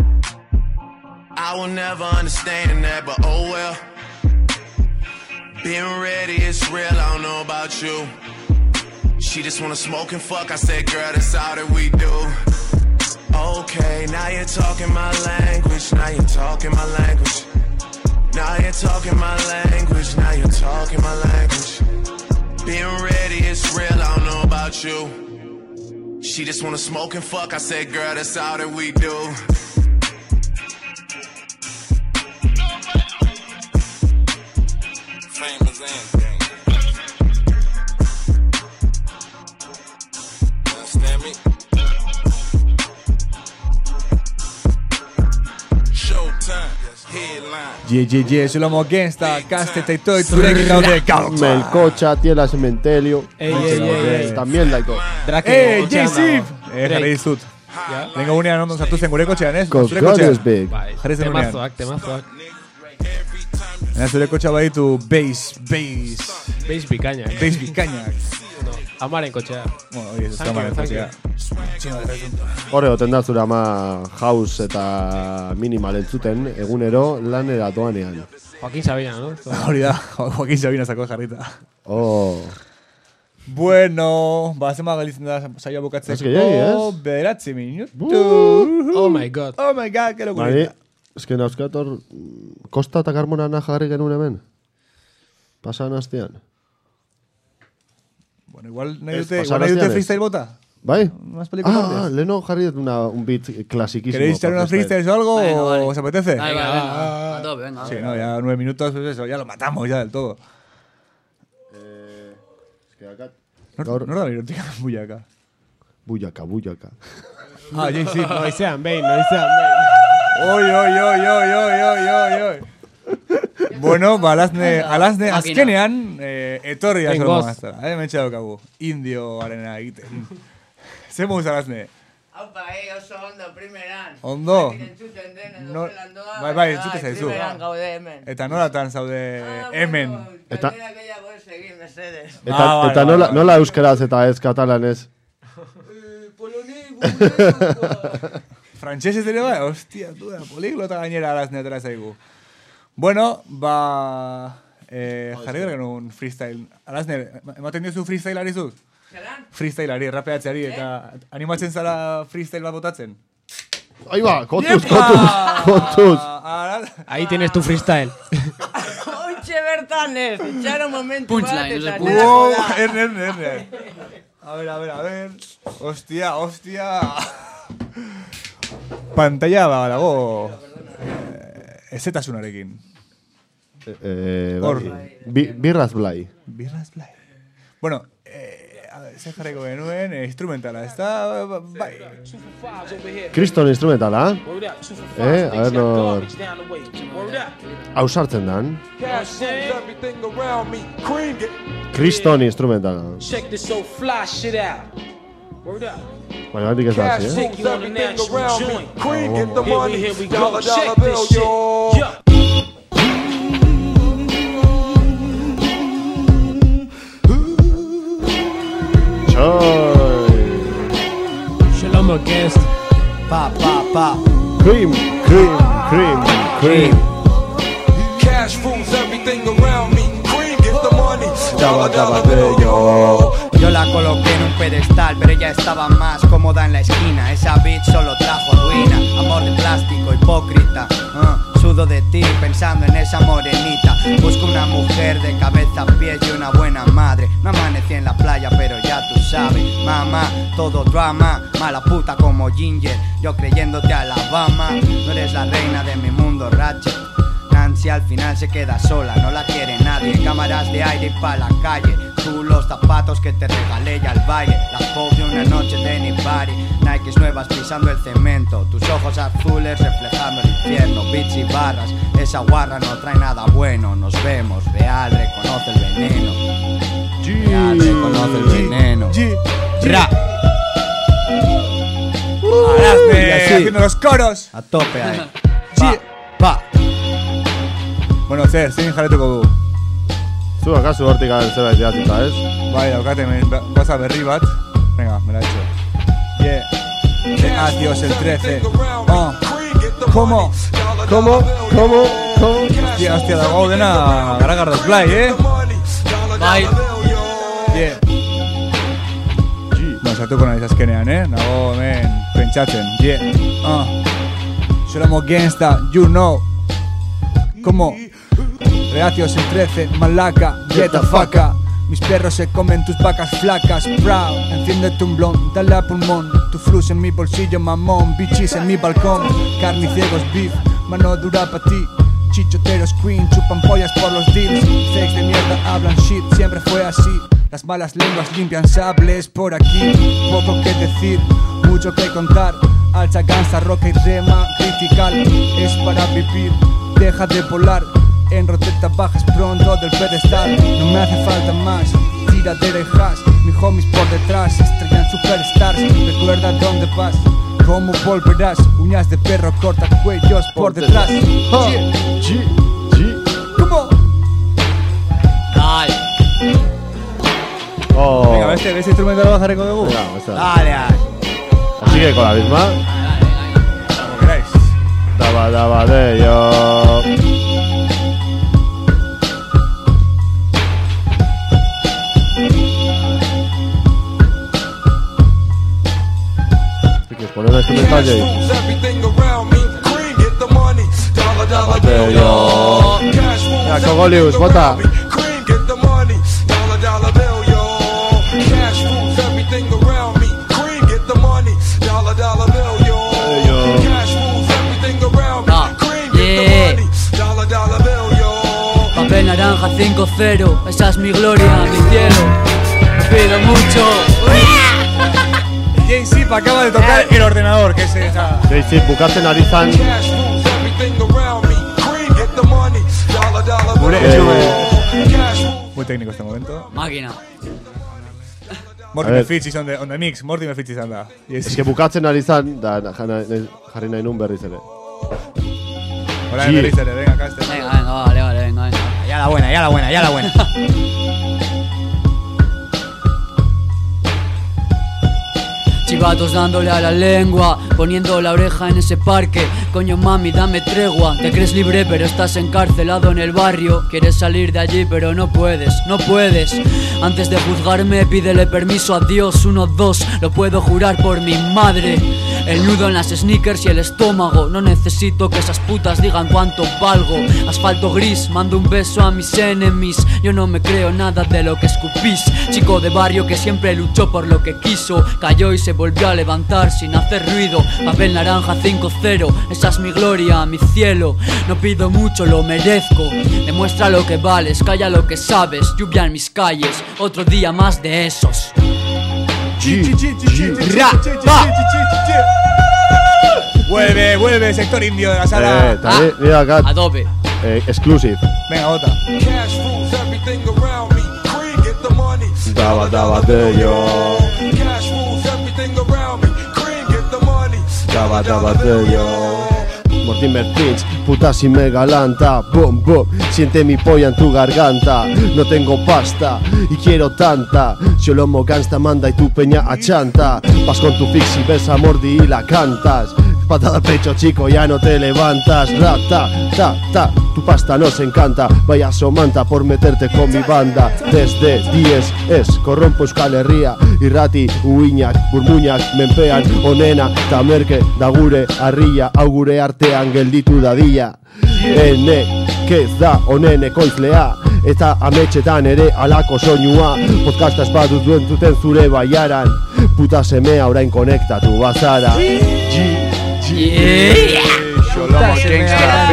I will never understand that, but oh well. Being ready, it's real, I don't know about you. She just wanna smoke and fuck, I said, girl, that's all that we do. Okay, now you're talking my language, now you're talking my language. Now you're talking my language, now you're talking my language. Being ready is real, I don't know about you. She just wanna smoke and fuck, I said, girl, that's all that we do. Famous and understand me? Showtime. Shlomo Gangsta, Casteta y todo, y Turek de Caucha. Melcocha, Tiela Cementerio. También laiko. J-Sip! Jarri dizut. Lengo gunean ondo sartu zen gure kotxean, ez? God is big. Jarri zen gunean. Temazoak. Zure kotxa baditu bass bikainak. Bass bikainak. Amaren kotxea. Bueno, hori ez amaren kotxea. Horre goten da zure ama house eta minimal entzuten egunero lanera doanean. Joaquin Sabina, ¿no? Hori da, Joaquin Sabina sako jarrita. Oh. Bueno, zema galitzen da saioa bukatzeko. 9 minutu. Oh my god. Oh my god, que locura. Ez que nauzkator Kosta eta Carmona jarri genuen hemen. Pasan astean. Bueno, igual nahi dute freestyle bota. ¿Bai? Leno jarri un beat clasiquísimo. ¿Queréis echar unos freestyles o algo? Venga, vale. ¿O os apetece? Venga. A tope, venga. Sí, no, ya 9 minutos, pues eso, ya lo matamos ya del todo. Es que acá... No da la irótica, bullaca. Bullaca. Sí. Noizean behin. Oy. Bueno, alazne azkenean etorri da zoro mazara. Mentxe daukagu. Indioarena egiten. Zer muguz alazne? Haupa, oso ondo, primeran. Ondo? Entzuten den, No, edo zelandoa. bai, entzute zaizu. Primeran gaude hemen. Eta nolatan zaude hemen? Eta gehiago ez egin, mesedes. Eta nola euskeraz eta ez katalanez? Frantxez ez ere bai? Ostia, du da, poliglota gainera alazne atera zaigu. Bueno, jarri bergen un freestyle. Alazne, ematen diozu freestylari zuz? Freestylari, rapeatzeari, eta animatzen zara freestyle bat botatzen? Ahí va, kontuz. Ahí tienes tu freestyle. Oitxe bertan ez, itxaron momentu Punchline, bat, eta punchline. nera joda. Erne. A ver. Hostia. Pantalla dago ezetasunarekin. Birraz blai. Bueno, a ver, ze jarriko genuen, instrumentala, ez da, bai. Kriston instrumentala, a ver nor... Ausartzen dan. Kriston instrumentala. Check this so fly shit out. Word up. Baina handik ez da, Cash rules everything around me. Cream, get the money. Here we go. Check this shit. Yeah. Shlomo Gangsta. Pa. Cream. Cash rules everything around me. Cream, get the money. Yo la coloqué en un pedestal, pero ella estaba más cómoda en la esquina. Esa bitch solo trajo ruina, amor de plástico, hipócrita. Sudo de ti pensando en esa morenita. Busco una mujer de cabeza a pies y una buena madre. No amanecí en la playa, pero ya tú sabes. Mamá, todo drama, mala puta como Ginger. Yo creyéndote Alabama. No eres la reina de mi mundo, Ratchet. Nancy al final se queda sola, no la quiere nadie. Cámaras de aire y pa' la calle. Tú los zapatos que te regalé y al baile. La pop de una noche de anybody. Nikes nuevas pisando el cemento. Tus ojos azules reflejando el infierno. Beats y barras, esa guarra no trae nada bueno. Nos vemos, Real reconoce el veneno. Real reconoce el veneno. Ra. Haciendo los coros. A tope ahí. Pa. Bueno, zein jarretuko du? Zu akazu hortik zerbait jatita, ez? Bai, daukate, goza berri bat. Venga, me la he hecho. Adiós el 13. ¿Cómo? Hostia, dago dena garagardoz blai, Bai. Bueno, sartuko nahiz azkenean, nago hemen pentsatzen. Shlomo Gangsta, you know. ¿Cómo? Reacios en 13, malaca, get the fuck up. Mis perros se comen tus vacas flacas, proud. Enciéndete un blond, dale a pulmón. Tu flus en mi bolsillo, mamón. Bichis en mi balcón. Carne y ciegos, beef, mano dura pa' ti. Chichoteros, queen, chupan pollas por los deals. Fakes de mierda hablan shit, siempre fue así. Las malas lenguas limpian sables por aquí. Poco que decir, mucho que contar. Alza, gansa, roca y rema, critical. Es para vivir, deja de volar. En roteta bajas pronto del pedestal. No me hace falta más, tiradera y hash. Mis homies por detrás, estrellan superstars. Recuerda dónde vas, cómo volverás. Uñas de perro, corta cuellos por detrás. ¿Cómo? Dale. Oh. Venga, este instrumento lo vas a recoger. Dale. Sigue con la misma. Como queráis. Daba de yo. ¿Quieres poner este mensaje? Ya, Cogolius, bota. Papel naranja 5-0, esa es mi gloria, mi cielo. Me pido mucho. Jay-Z acaba de tocar el ordenador, que es esa. Jay-Z, bukatzen ari zan. Muy técnico este momento. Máquina. Mortimer Fitch is on the mix. Mortimer Fitch izan da. Es que bukatzen ari zan, da jarri nahi nun berriz ere. Hola, berriz ere, venga, acá este. Venga, vale, venga. Ya la buena. Chivatos dándole a la lengua, poniendo la oreja en ese parque. Coño mami, dame tregua. Te crees libre pero estás encarcelado en el barrio. Quieres salir de allí pero no puedes. Antes de juzgarme pídele permiso a Dios. 1, 2, lo puedo jurar por mi madre. El nudo en las sneakers y el estómago. No necesito que esas putas digan cuánto valgo. Asfalto gris, mando un beso a mis enemies. Yo no me creo nada de lo que escupís. Chico de barrio que siempre luchó por lo que quiso. Cayó y se volvió a levantar sin hacer ruido. Papel naranja 5-0, esa es mi gloria, mi cielo. No pido mucho, lo merezco. Demuestra lo que vales, calla lo que sabes. Lluvia en mis calles, otro día más de esos. Vuelve, sector indio de la sala. También, mira acá. A tope. Exclusive. Venga, bota. Daba de yo. Daba de yo. Mortimer Fitch, puta si me galanta. Bom, bom, siente mi polla en tu garganta. No tengo pasta y quiero tanta. Xolomo gangsta manda y tu peña achanta. Vas con tu fix y ves a Mordi y la cantas. Patada al pecho chico, ya no te levantas. Rata, ta, tu pasta nos encanta. Vaya somanta por meterte con mi banda. Desde 10 es corrompo Euskal Herria. Irrati, uinak, burmuinak, menpean. Onena, tamerke, dagure, arrilla. Augure artean gelditu dadila. Ene, kez da onen ekoizlea. Eta ametxetan ere alako soinua. Podcasta espadut duen zuten zure baiaran. Puta semea orain konektatu bazara. Xolomo gangsta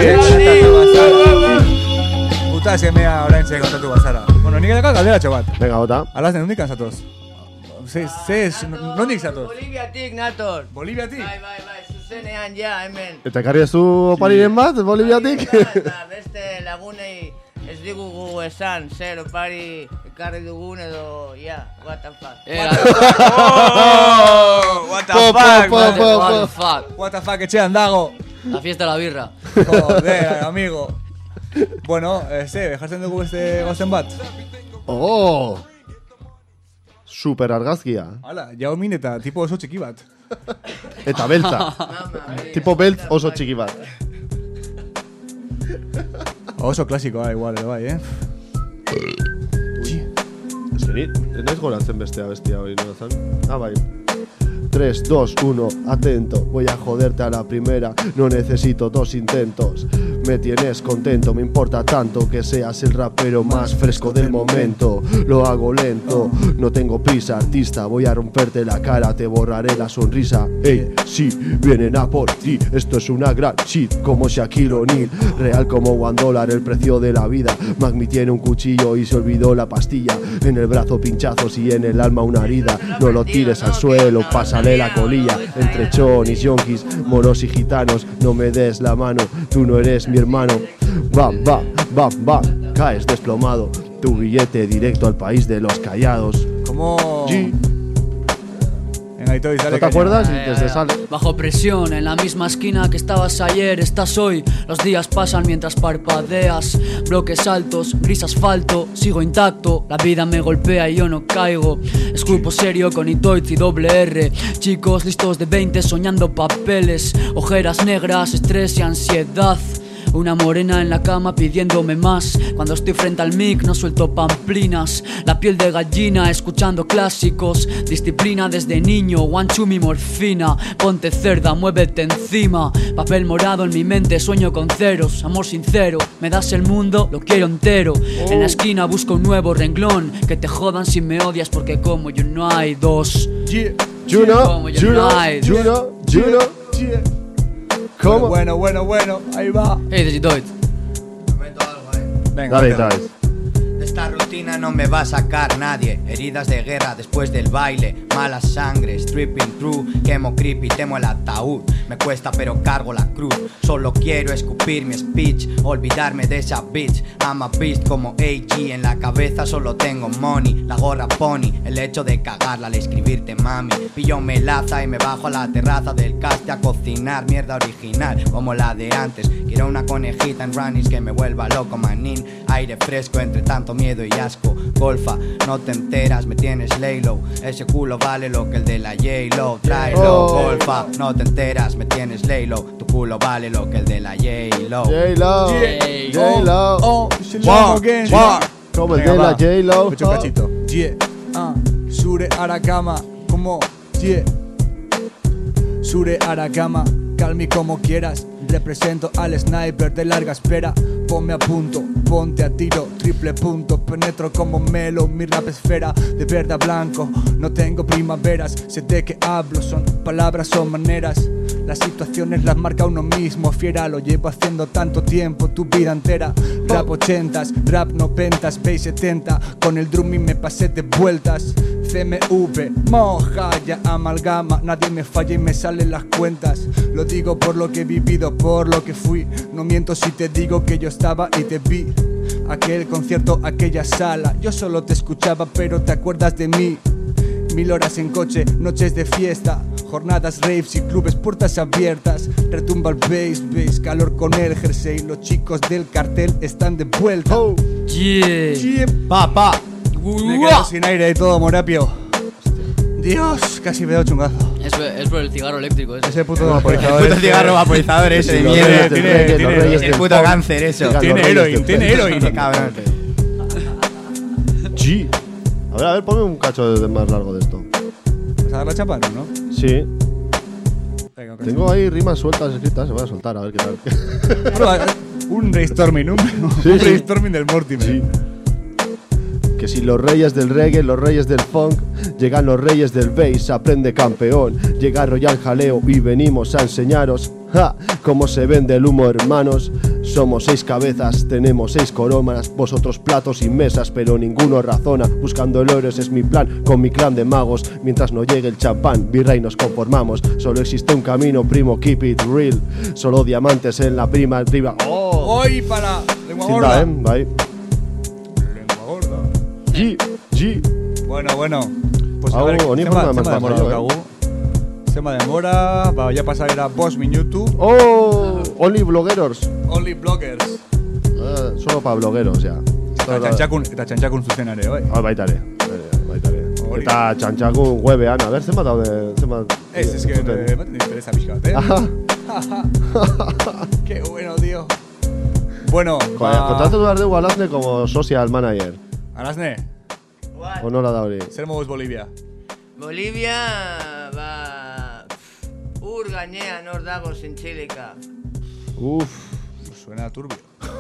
Puta semea orain ze kontatu bazara. Bueno, nik edakak galderatxo bat. Venga, bota. Alaz, nondik zatoz? Nondik zatoz? Boliviatik, Nator. Boliviatik? Bai, zuzenean ja, hemen. Eta ekarri ez du opariren bat, Boliviatik? Eta beste lagunei ez digugu esan, zer opari ekarri dugun edo, what the fuck. What the fuck, etxean dago. La fiesta de la birra. Joder, amigo. Bueno, jartzen dugu beste gozen bat. Oh! Super argazkia. Hala, Yao Min eta tipo oso txiki bat. Eta beltza. Tipo beltz oso txiki bat. Oso klasikoa igual, bai, Ez que ez naiz goratzen bestea hori nola zan. Bai. 3, 2, 1, atento. Voy a joderte a la primera. No necesito 2 intentos. me tienes contento. Me importa tanto que seas el rapero más fresco del momento. Lo hago lento, no tengo prisa, artista. Voy a romperte la cara, te borraré la sonrisa. Ey, sí, vienen a por ti. Esto es una gran shit, como Shaquille O'Neal. Real como $1, el precio de la vida. Magmi tiene un cuchillo y se olvidó la pastilla. En el brazo pinchazos y en el alma una herida. No lo tires al suelo, pásale la colilla. Entre chonis, yonkis, moros y gitanos. No me des la mano, tú no eres mi hermano. Bam, bam, bam, bam, caes desplomado. Tu billete directo al país de los callados. ¿Cómo? Venga, Itoy, sale. ¿No te acuerdas? Desde sale. Bajo presión, en la misma esquina que estabas ayer, estás hoy. Los días pasan mientras parpadeas. Bloques altos, gris asfalto, sigo intacto. La vida me golpea y yo no caigo. Escupo serio con Itoiz y doble R. Chicos listos de 20 soñando papeles. Ojeras negras, estrés y ansiedad. Una morena en la cama pidiéndome más. Cuando estoy frente al mic no suelto pamplinas. La piel de gallina escuchando clásicos. Disciplina desde niño, one two mi morfina. Ponte cerda, muévete encima. Papel morado en mi mente, sueño con ceros. Amor sincero, me das el mundo, lo quiero entero. En la esquina busco un nuevo renglón. Que te jodan si me odias porque como yo no hay dos. Juno, Juno. ¿Cómo? Bueno, ahí va. Hey, Itoiz. Venga, dale, dale. De esta rutina no me va a sacar nadie. Heridas de guerra después del baile. Mala sangre, stripping through. Quemo creepy, temo el ataúd. Me cuesta pero cargo la cruz. Solo quiero escupir mi speech. Olvidarme de esa bitch. I'm a beast como AG. En la cabeza solo tengo money. La gorra pony. El hecho de cagarla al escribirte mami. Pillo melaza y me bajo a la terraza del caste a cocinar mierda original como la de antes. Quiero una conejita en runnies que me vuelva loco manín. Aire fresco entre tanto miedo y asco. Golfa, no te enteras, me tienes laylow. Ese culo vale lo que el de la J-Lo. Tráelo, golfa, no te enteras, me tienes laylow. Tu culo vale lo que el de la J-Lo. J-Lo, J-Lo. Como el de la J-Lo. Escucha un cachito. Sure Aracama, como Sure Aracama, calmi como quieras. Represento al sniper de larga espera. Ponme a punto, ponte a tiro, triple punto. Penetro como Melo, mi rap esfera. De verde a blanco, no tengo primaveras. Sé de qué hablo, son palabras o maneras. Las situaciones las marca uno mismo. Fiera, lo llevo haciendo tanto tiempo, tu vida entera. Rap 80s, rap 90s, bass 70. Con el drumming me pasé de vueltas. CMV, moja, ya amalgama. Nadie me falla y me salen las cuentas. Lo digo por lo que he vivido, por lo que fui. No miento si te digo que yo estaba y te vi. Aquel concierto, aquella sala. Yo solo te escuchaba pero te acuerdas de mí. 1000 horas en coche, noches de fiesta. Jornadas, raves y clubes, puertas abiertas. Retumba el bass, calor con el jersey. Los chicos del cartel están de vuelta. Papá. Me quedo sin aire y todo, Morapio. Dios, casi me da chungazo. Es por el cigarro eléctrico ese. Ese puto vaporizador. El puto cigarro vaporizador ese de mierda. Tiene el puto cáncer eso. Tiene heroína. Cabrón. G. A ver, ponme un cacho más largo de esto. ¿Vas a dar la chapa, no? Sí. Venga, tengo ahí rimas sueltas escritas, se van a soltar, a ver qué tal. Prueba, un brainstorming, un brainstorming del Mortimer. Sí. Que si los reyes del reggae, los reyes del funk, llegan los reyes del bass, aprende campeón. Llega Royal Jaleo y venimos a enseñaros cómo se vende el humo, hermanos. Somos 6 cabezas, tenemos 6 coronas, vosotros platos y mesas, pero ninguno razona. Buscando el oro, ese es mi plan, con mi clan de magos. Mientras no llegue el champán, virrey nos conformamos. Solo existe un camino, primo, keep it real. Solo diamantes en la prima. ¡Hoy para! Lengua gorda. Bye. G. Bueno. Pues a ver, Sema demora, va ya pasar era Boss mi YouTube. Only blogueros. Only bloggers. Solo para blogueros ya. Eta txantxakun zuzenare, bai. Baitare. Eta txantxakun webean, a ver, zema daude. Es que me interesa pixka bat, Qué bueno, tío. Bueno, contrato behar dugu Alazne como social manager. Alazne? O no la da hori? Zer moduz Bolivia? Bolivia, ba... Ur gainean hor dago zintxilika. Suena turbio.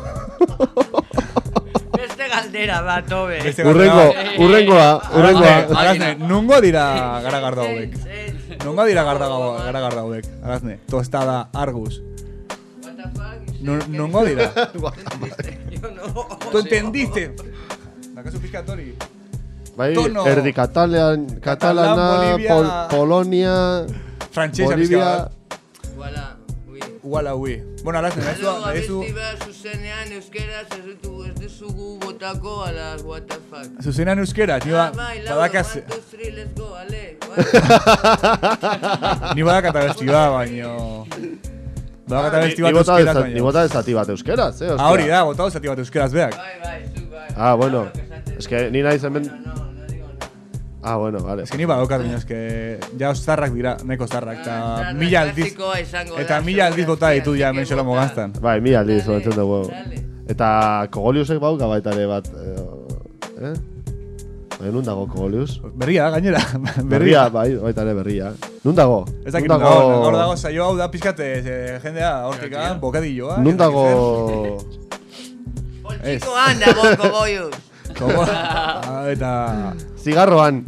Beste galdera bat, tobe. Urrengoa. Arazne, nungo dira garagardo hauek. Nungo dira garagardo hauek. Arazne, tostada Argus. Nungo dira. ¿Tú entendiste? Nakazu piscatori. Bai, erdi Katalana, Polonia, Frantsesa Bolivia. Wala, ui. Bueno, Arazne, nahizu... Zuzenean euskeraz ez duzugu botako a las what the fuck. Zuzenean euskeraz, ni badakaz... Ni badakata bestia, baino... Badakata bestia bat euskeraz, baino... Ni bota zati bat euskeraz, hori da, botado zati bat euskeraz beak. Bueno. Es que ni nahi hemen... bueno, vale. Es que ni badokat, baina, es que... Ja zarrak dira, neko zarrak, eta mila aldiz... Eta mila aldiz bota ditu ja hemen xolomo gaztan. Bai, mila aldiz, batzen dugu. Eta Kogoliusek bauka baita ere bat... Nun dago Kogolius? Berria da, gainera. Berria, baita ere berria. Nun dago? Ez dakit nun dago. Gaur dago, saio hau da pizkate jendea hortika, bokadilloa. Nun dago... Poltsikoan dago Kogolius. Eta... Cigarroan.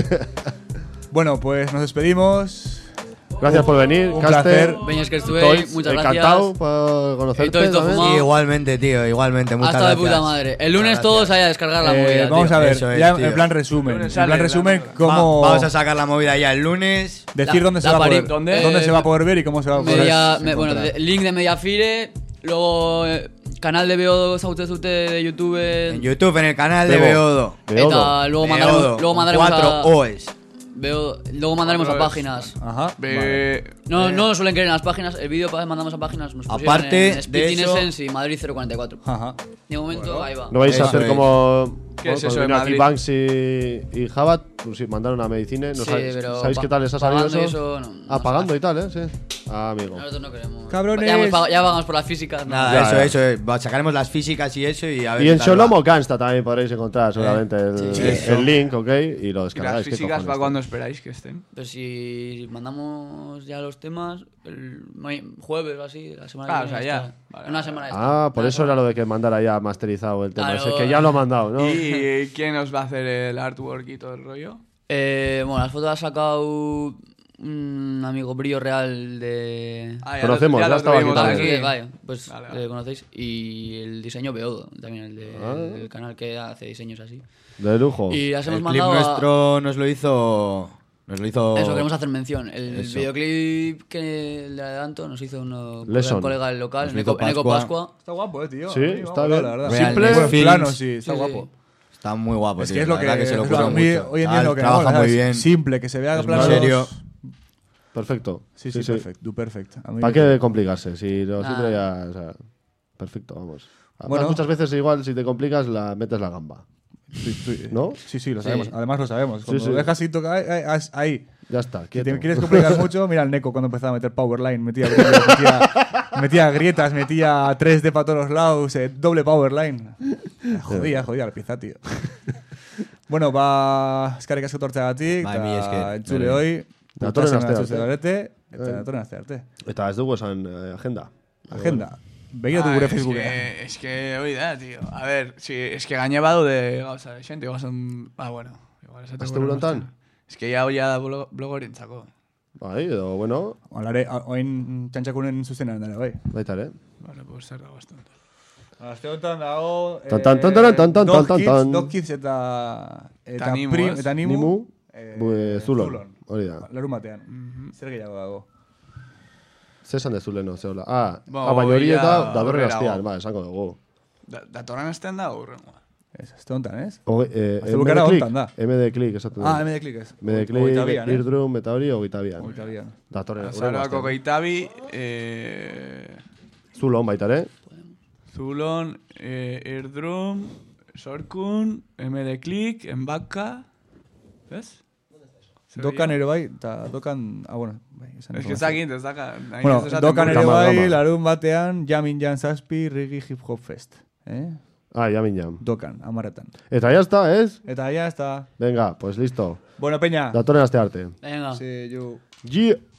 Bueno, pues nos despedimos. Gracias por venir, un Caster. Venga, es que estuve, muchas gracias. Encantado por conocerte. Igualmente, tío, igualmente, muchas gracias. Hasta de puta madre. El lunes todos vaya a descargar la movida. Vamos tío. a ver, ya en plan resumen. ¿Cómo... Vamos a sacar la movida ya el lunes. Decir dónde se va a poder, dónde se va a poder ver y cómo se va a poder bueno, link de Mediafire, luego canal de Beodo Zaute de YouTube. En YouTube, en el canal de Beodo. Luego mandaremos 4 OES. Luego mandaremos a páginas. Ajá. No nos suelen querer en las páginas. El vídeo mandamos a páginas. Nos aparte en Speed in Essence y Madrid 044. Ajá. De momento, ahí va. ¿No vais a hacer como... ¿Qué es eso de Madrid? Aquí Banks y Jabat, pues sí, mandaron a Medicine. ¿No ¿Sabéis qué tal les ha salido eso? Pagando y tal, sí. Amigo. Nosotros no queremos. Cabrones. Ya vamos por las físicas. Nada, eso. Sacaremos las físicas y eso y a ver. Y en Xolomo Cansta también podréis encontrar seguramente el link, ¿ok? Y lo descargáis. ¿Y las físicas para cuándo esperáis que estén? Pues si mandamos ya los temas el jueves o así, la semana que viene. O sea, ya. Vale. Una semana por eso era lo de que mandara ya masterizado el tema. Claro. Es que ya lo ha mandado, ¿no? ¿Y quién os va a hacer el artwork y todo el rollo? Bueno, las fotos las ha sacado un amigo Brillo Real de... Conocemos, ya estaba aquí también. Vale, pues vale. Conocéis. Y el diseño Beodo, también el canal que hace diseños así. De lujo. Y las hemos el mandado clip nuestro nos lo hizo... Eso, queremos hacer mención. El videoclip que le adelanto nos hizo un colega del local, Neko Pascua. Está guapo, tío. Sí, está bien. La verdad. Simple, plano, sí, está guapo. Está muy guapo, es tío. que es lo que se lo ocurre mucho. Hoy en día lo que trabaja muy bien. Simple, que se vea en plano. serio. Perfecto. Sí, perfecto. Perfecto. ¿Para qué complicarse? Si lo simple ya... O sea, perfecto, vamos. Bueno, muchas veces igual si te complicas metes la gamba. ¿No? Sí, lo sabemos. Además lo sabemos. Cuando lo dejas sin tocar, ahí. Ya está. Si te quieres complicar mucho, mira el Neko cuando empezaba a meter Powerline. Metía grietas, metía 3D para todos los lados, doble Powerline. Jodía la pieza, tío. Bueno, eskarrik asko tortzeagatik, eta entzule hoi, datorren aste arte. Eta ez dugu esan agenda. Begiratu gure Facebookean. Es que hori da, tío. A ver, es que gaine badaude gauza xente, gauzen... bueno. Azte burontan? Es que ya da blogorentzako. Bai, edo, bueno... Oain txantxakunen zuzenean dara, bai. Baita, Vale, pues zer dago azte honetan. Azte honetan dago... Dog Kids eta Nimu. Zulon. Hori da. Larun batean. Zer gehiago dago. Zesan dezuleno, zehola. Baina hori eta datorren astean, esango dugu. Datorren astean da urrengoa. Azte honetan, ez? MD Click, esaten dugu. MD Click ez. MD Click, Eardrum, eta hori, 22. Datorren. Azarako 22, Zulon baitare. Zulon, Eardrum, Sorkun, MD Click, Embaka, ¿ves? Dokan ere bai, eta Dokan... bueno, bai, esan... Ez que zakint, ez daka... Bueno, Dokan ere bai, larun batean, Jamin Jan Zazpi, Rigi Hip Hop Fest. Jamin Jan. Dokan, 10. Eta ya está, ¿ez? Eta ya está. Venga, pues listo. Bueno, peña. Datorren aste arte. Venga. See you. Yeah.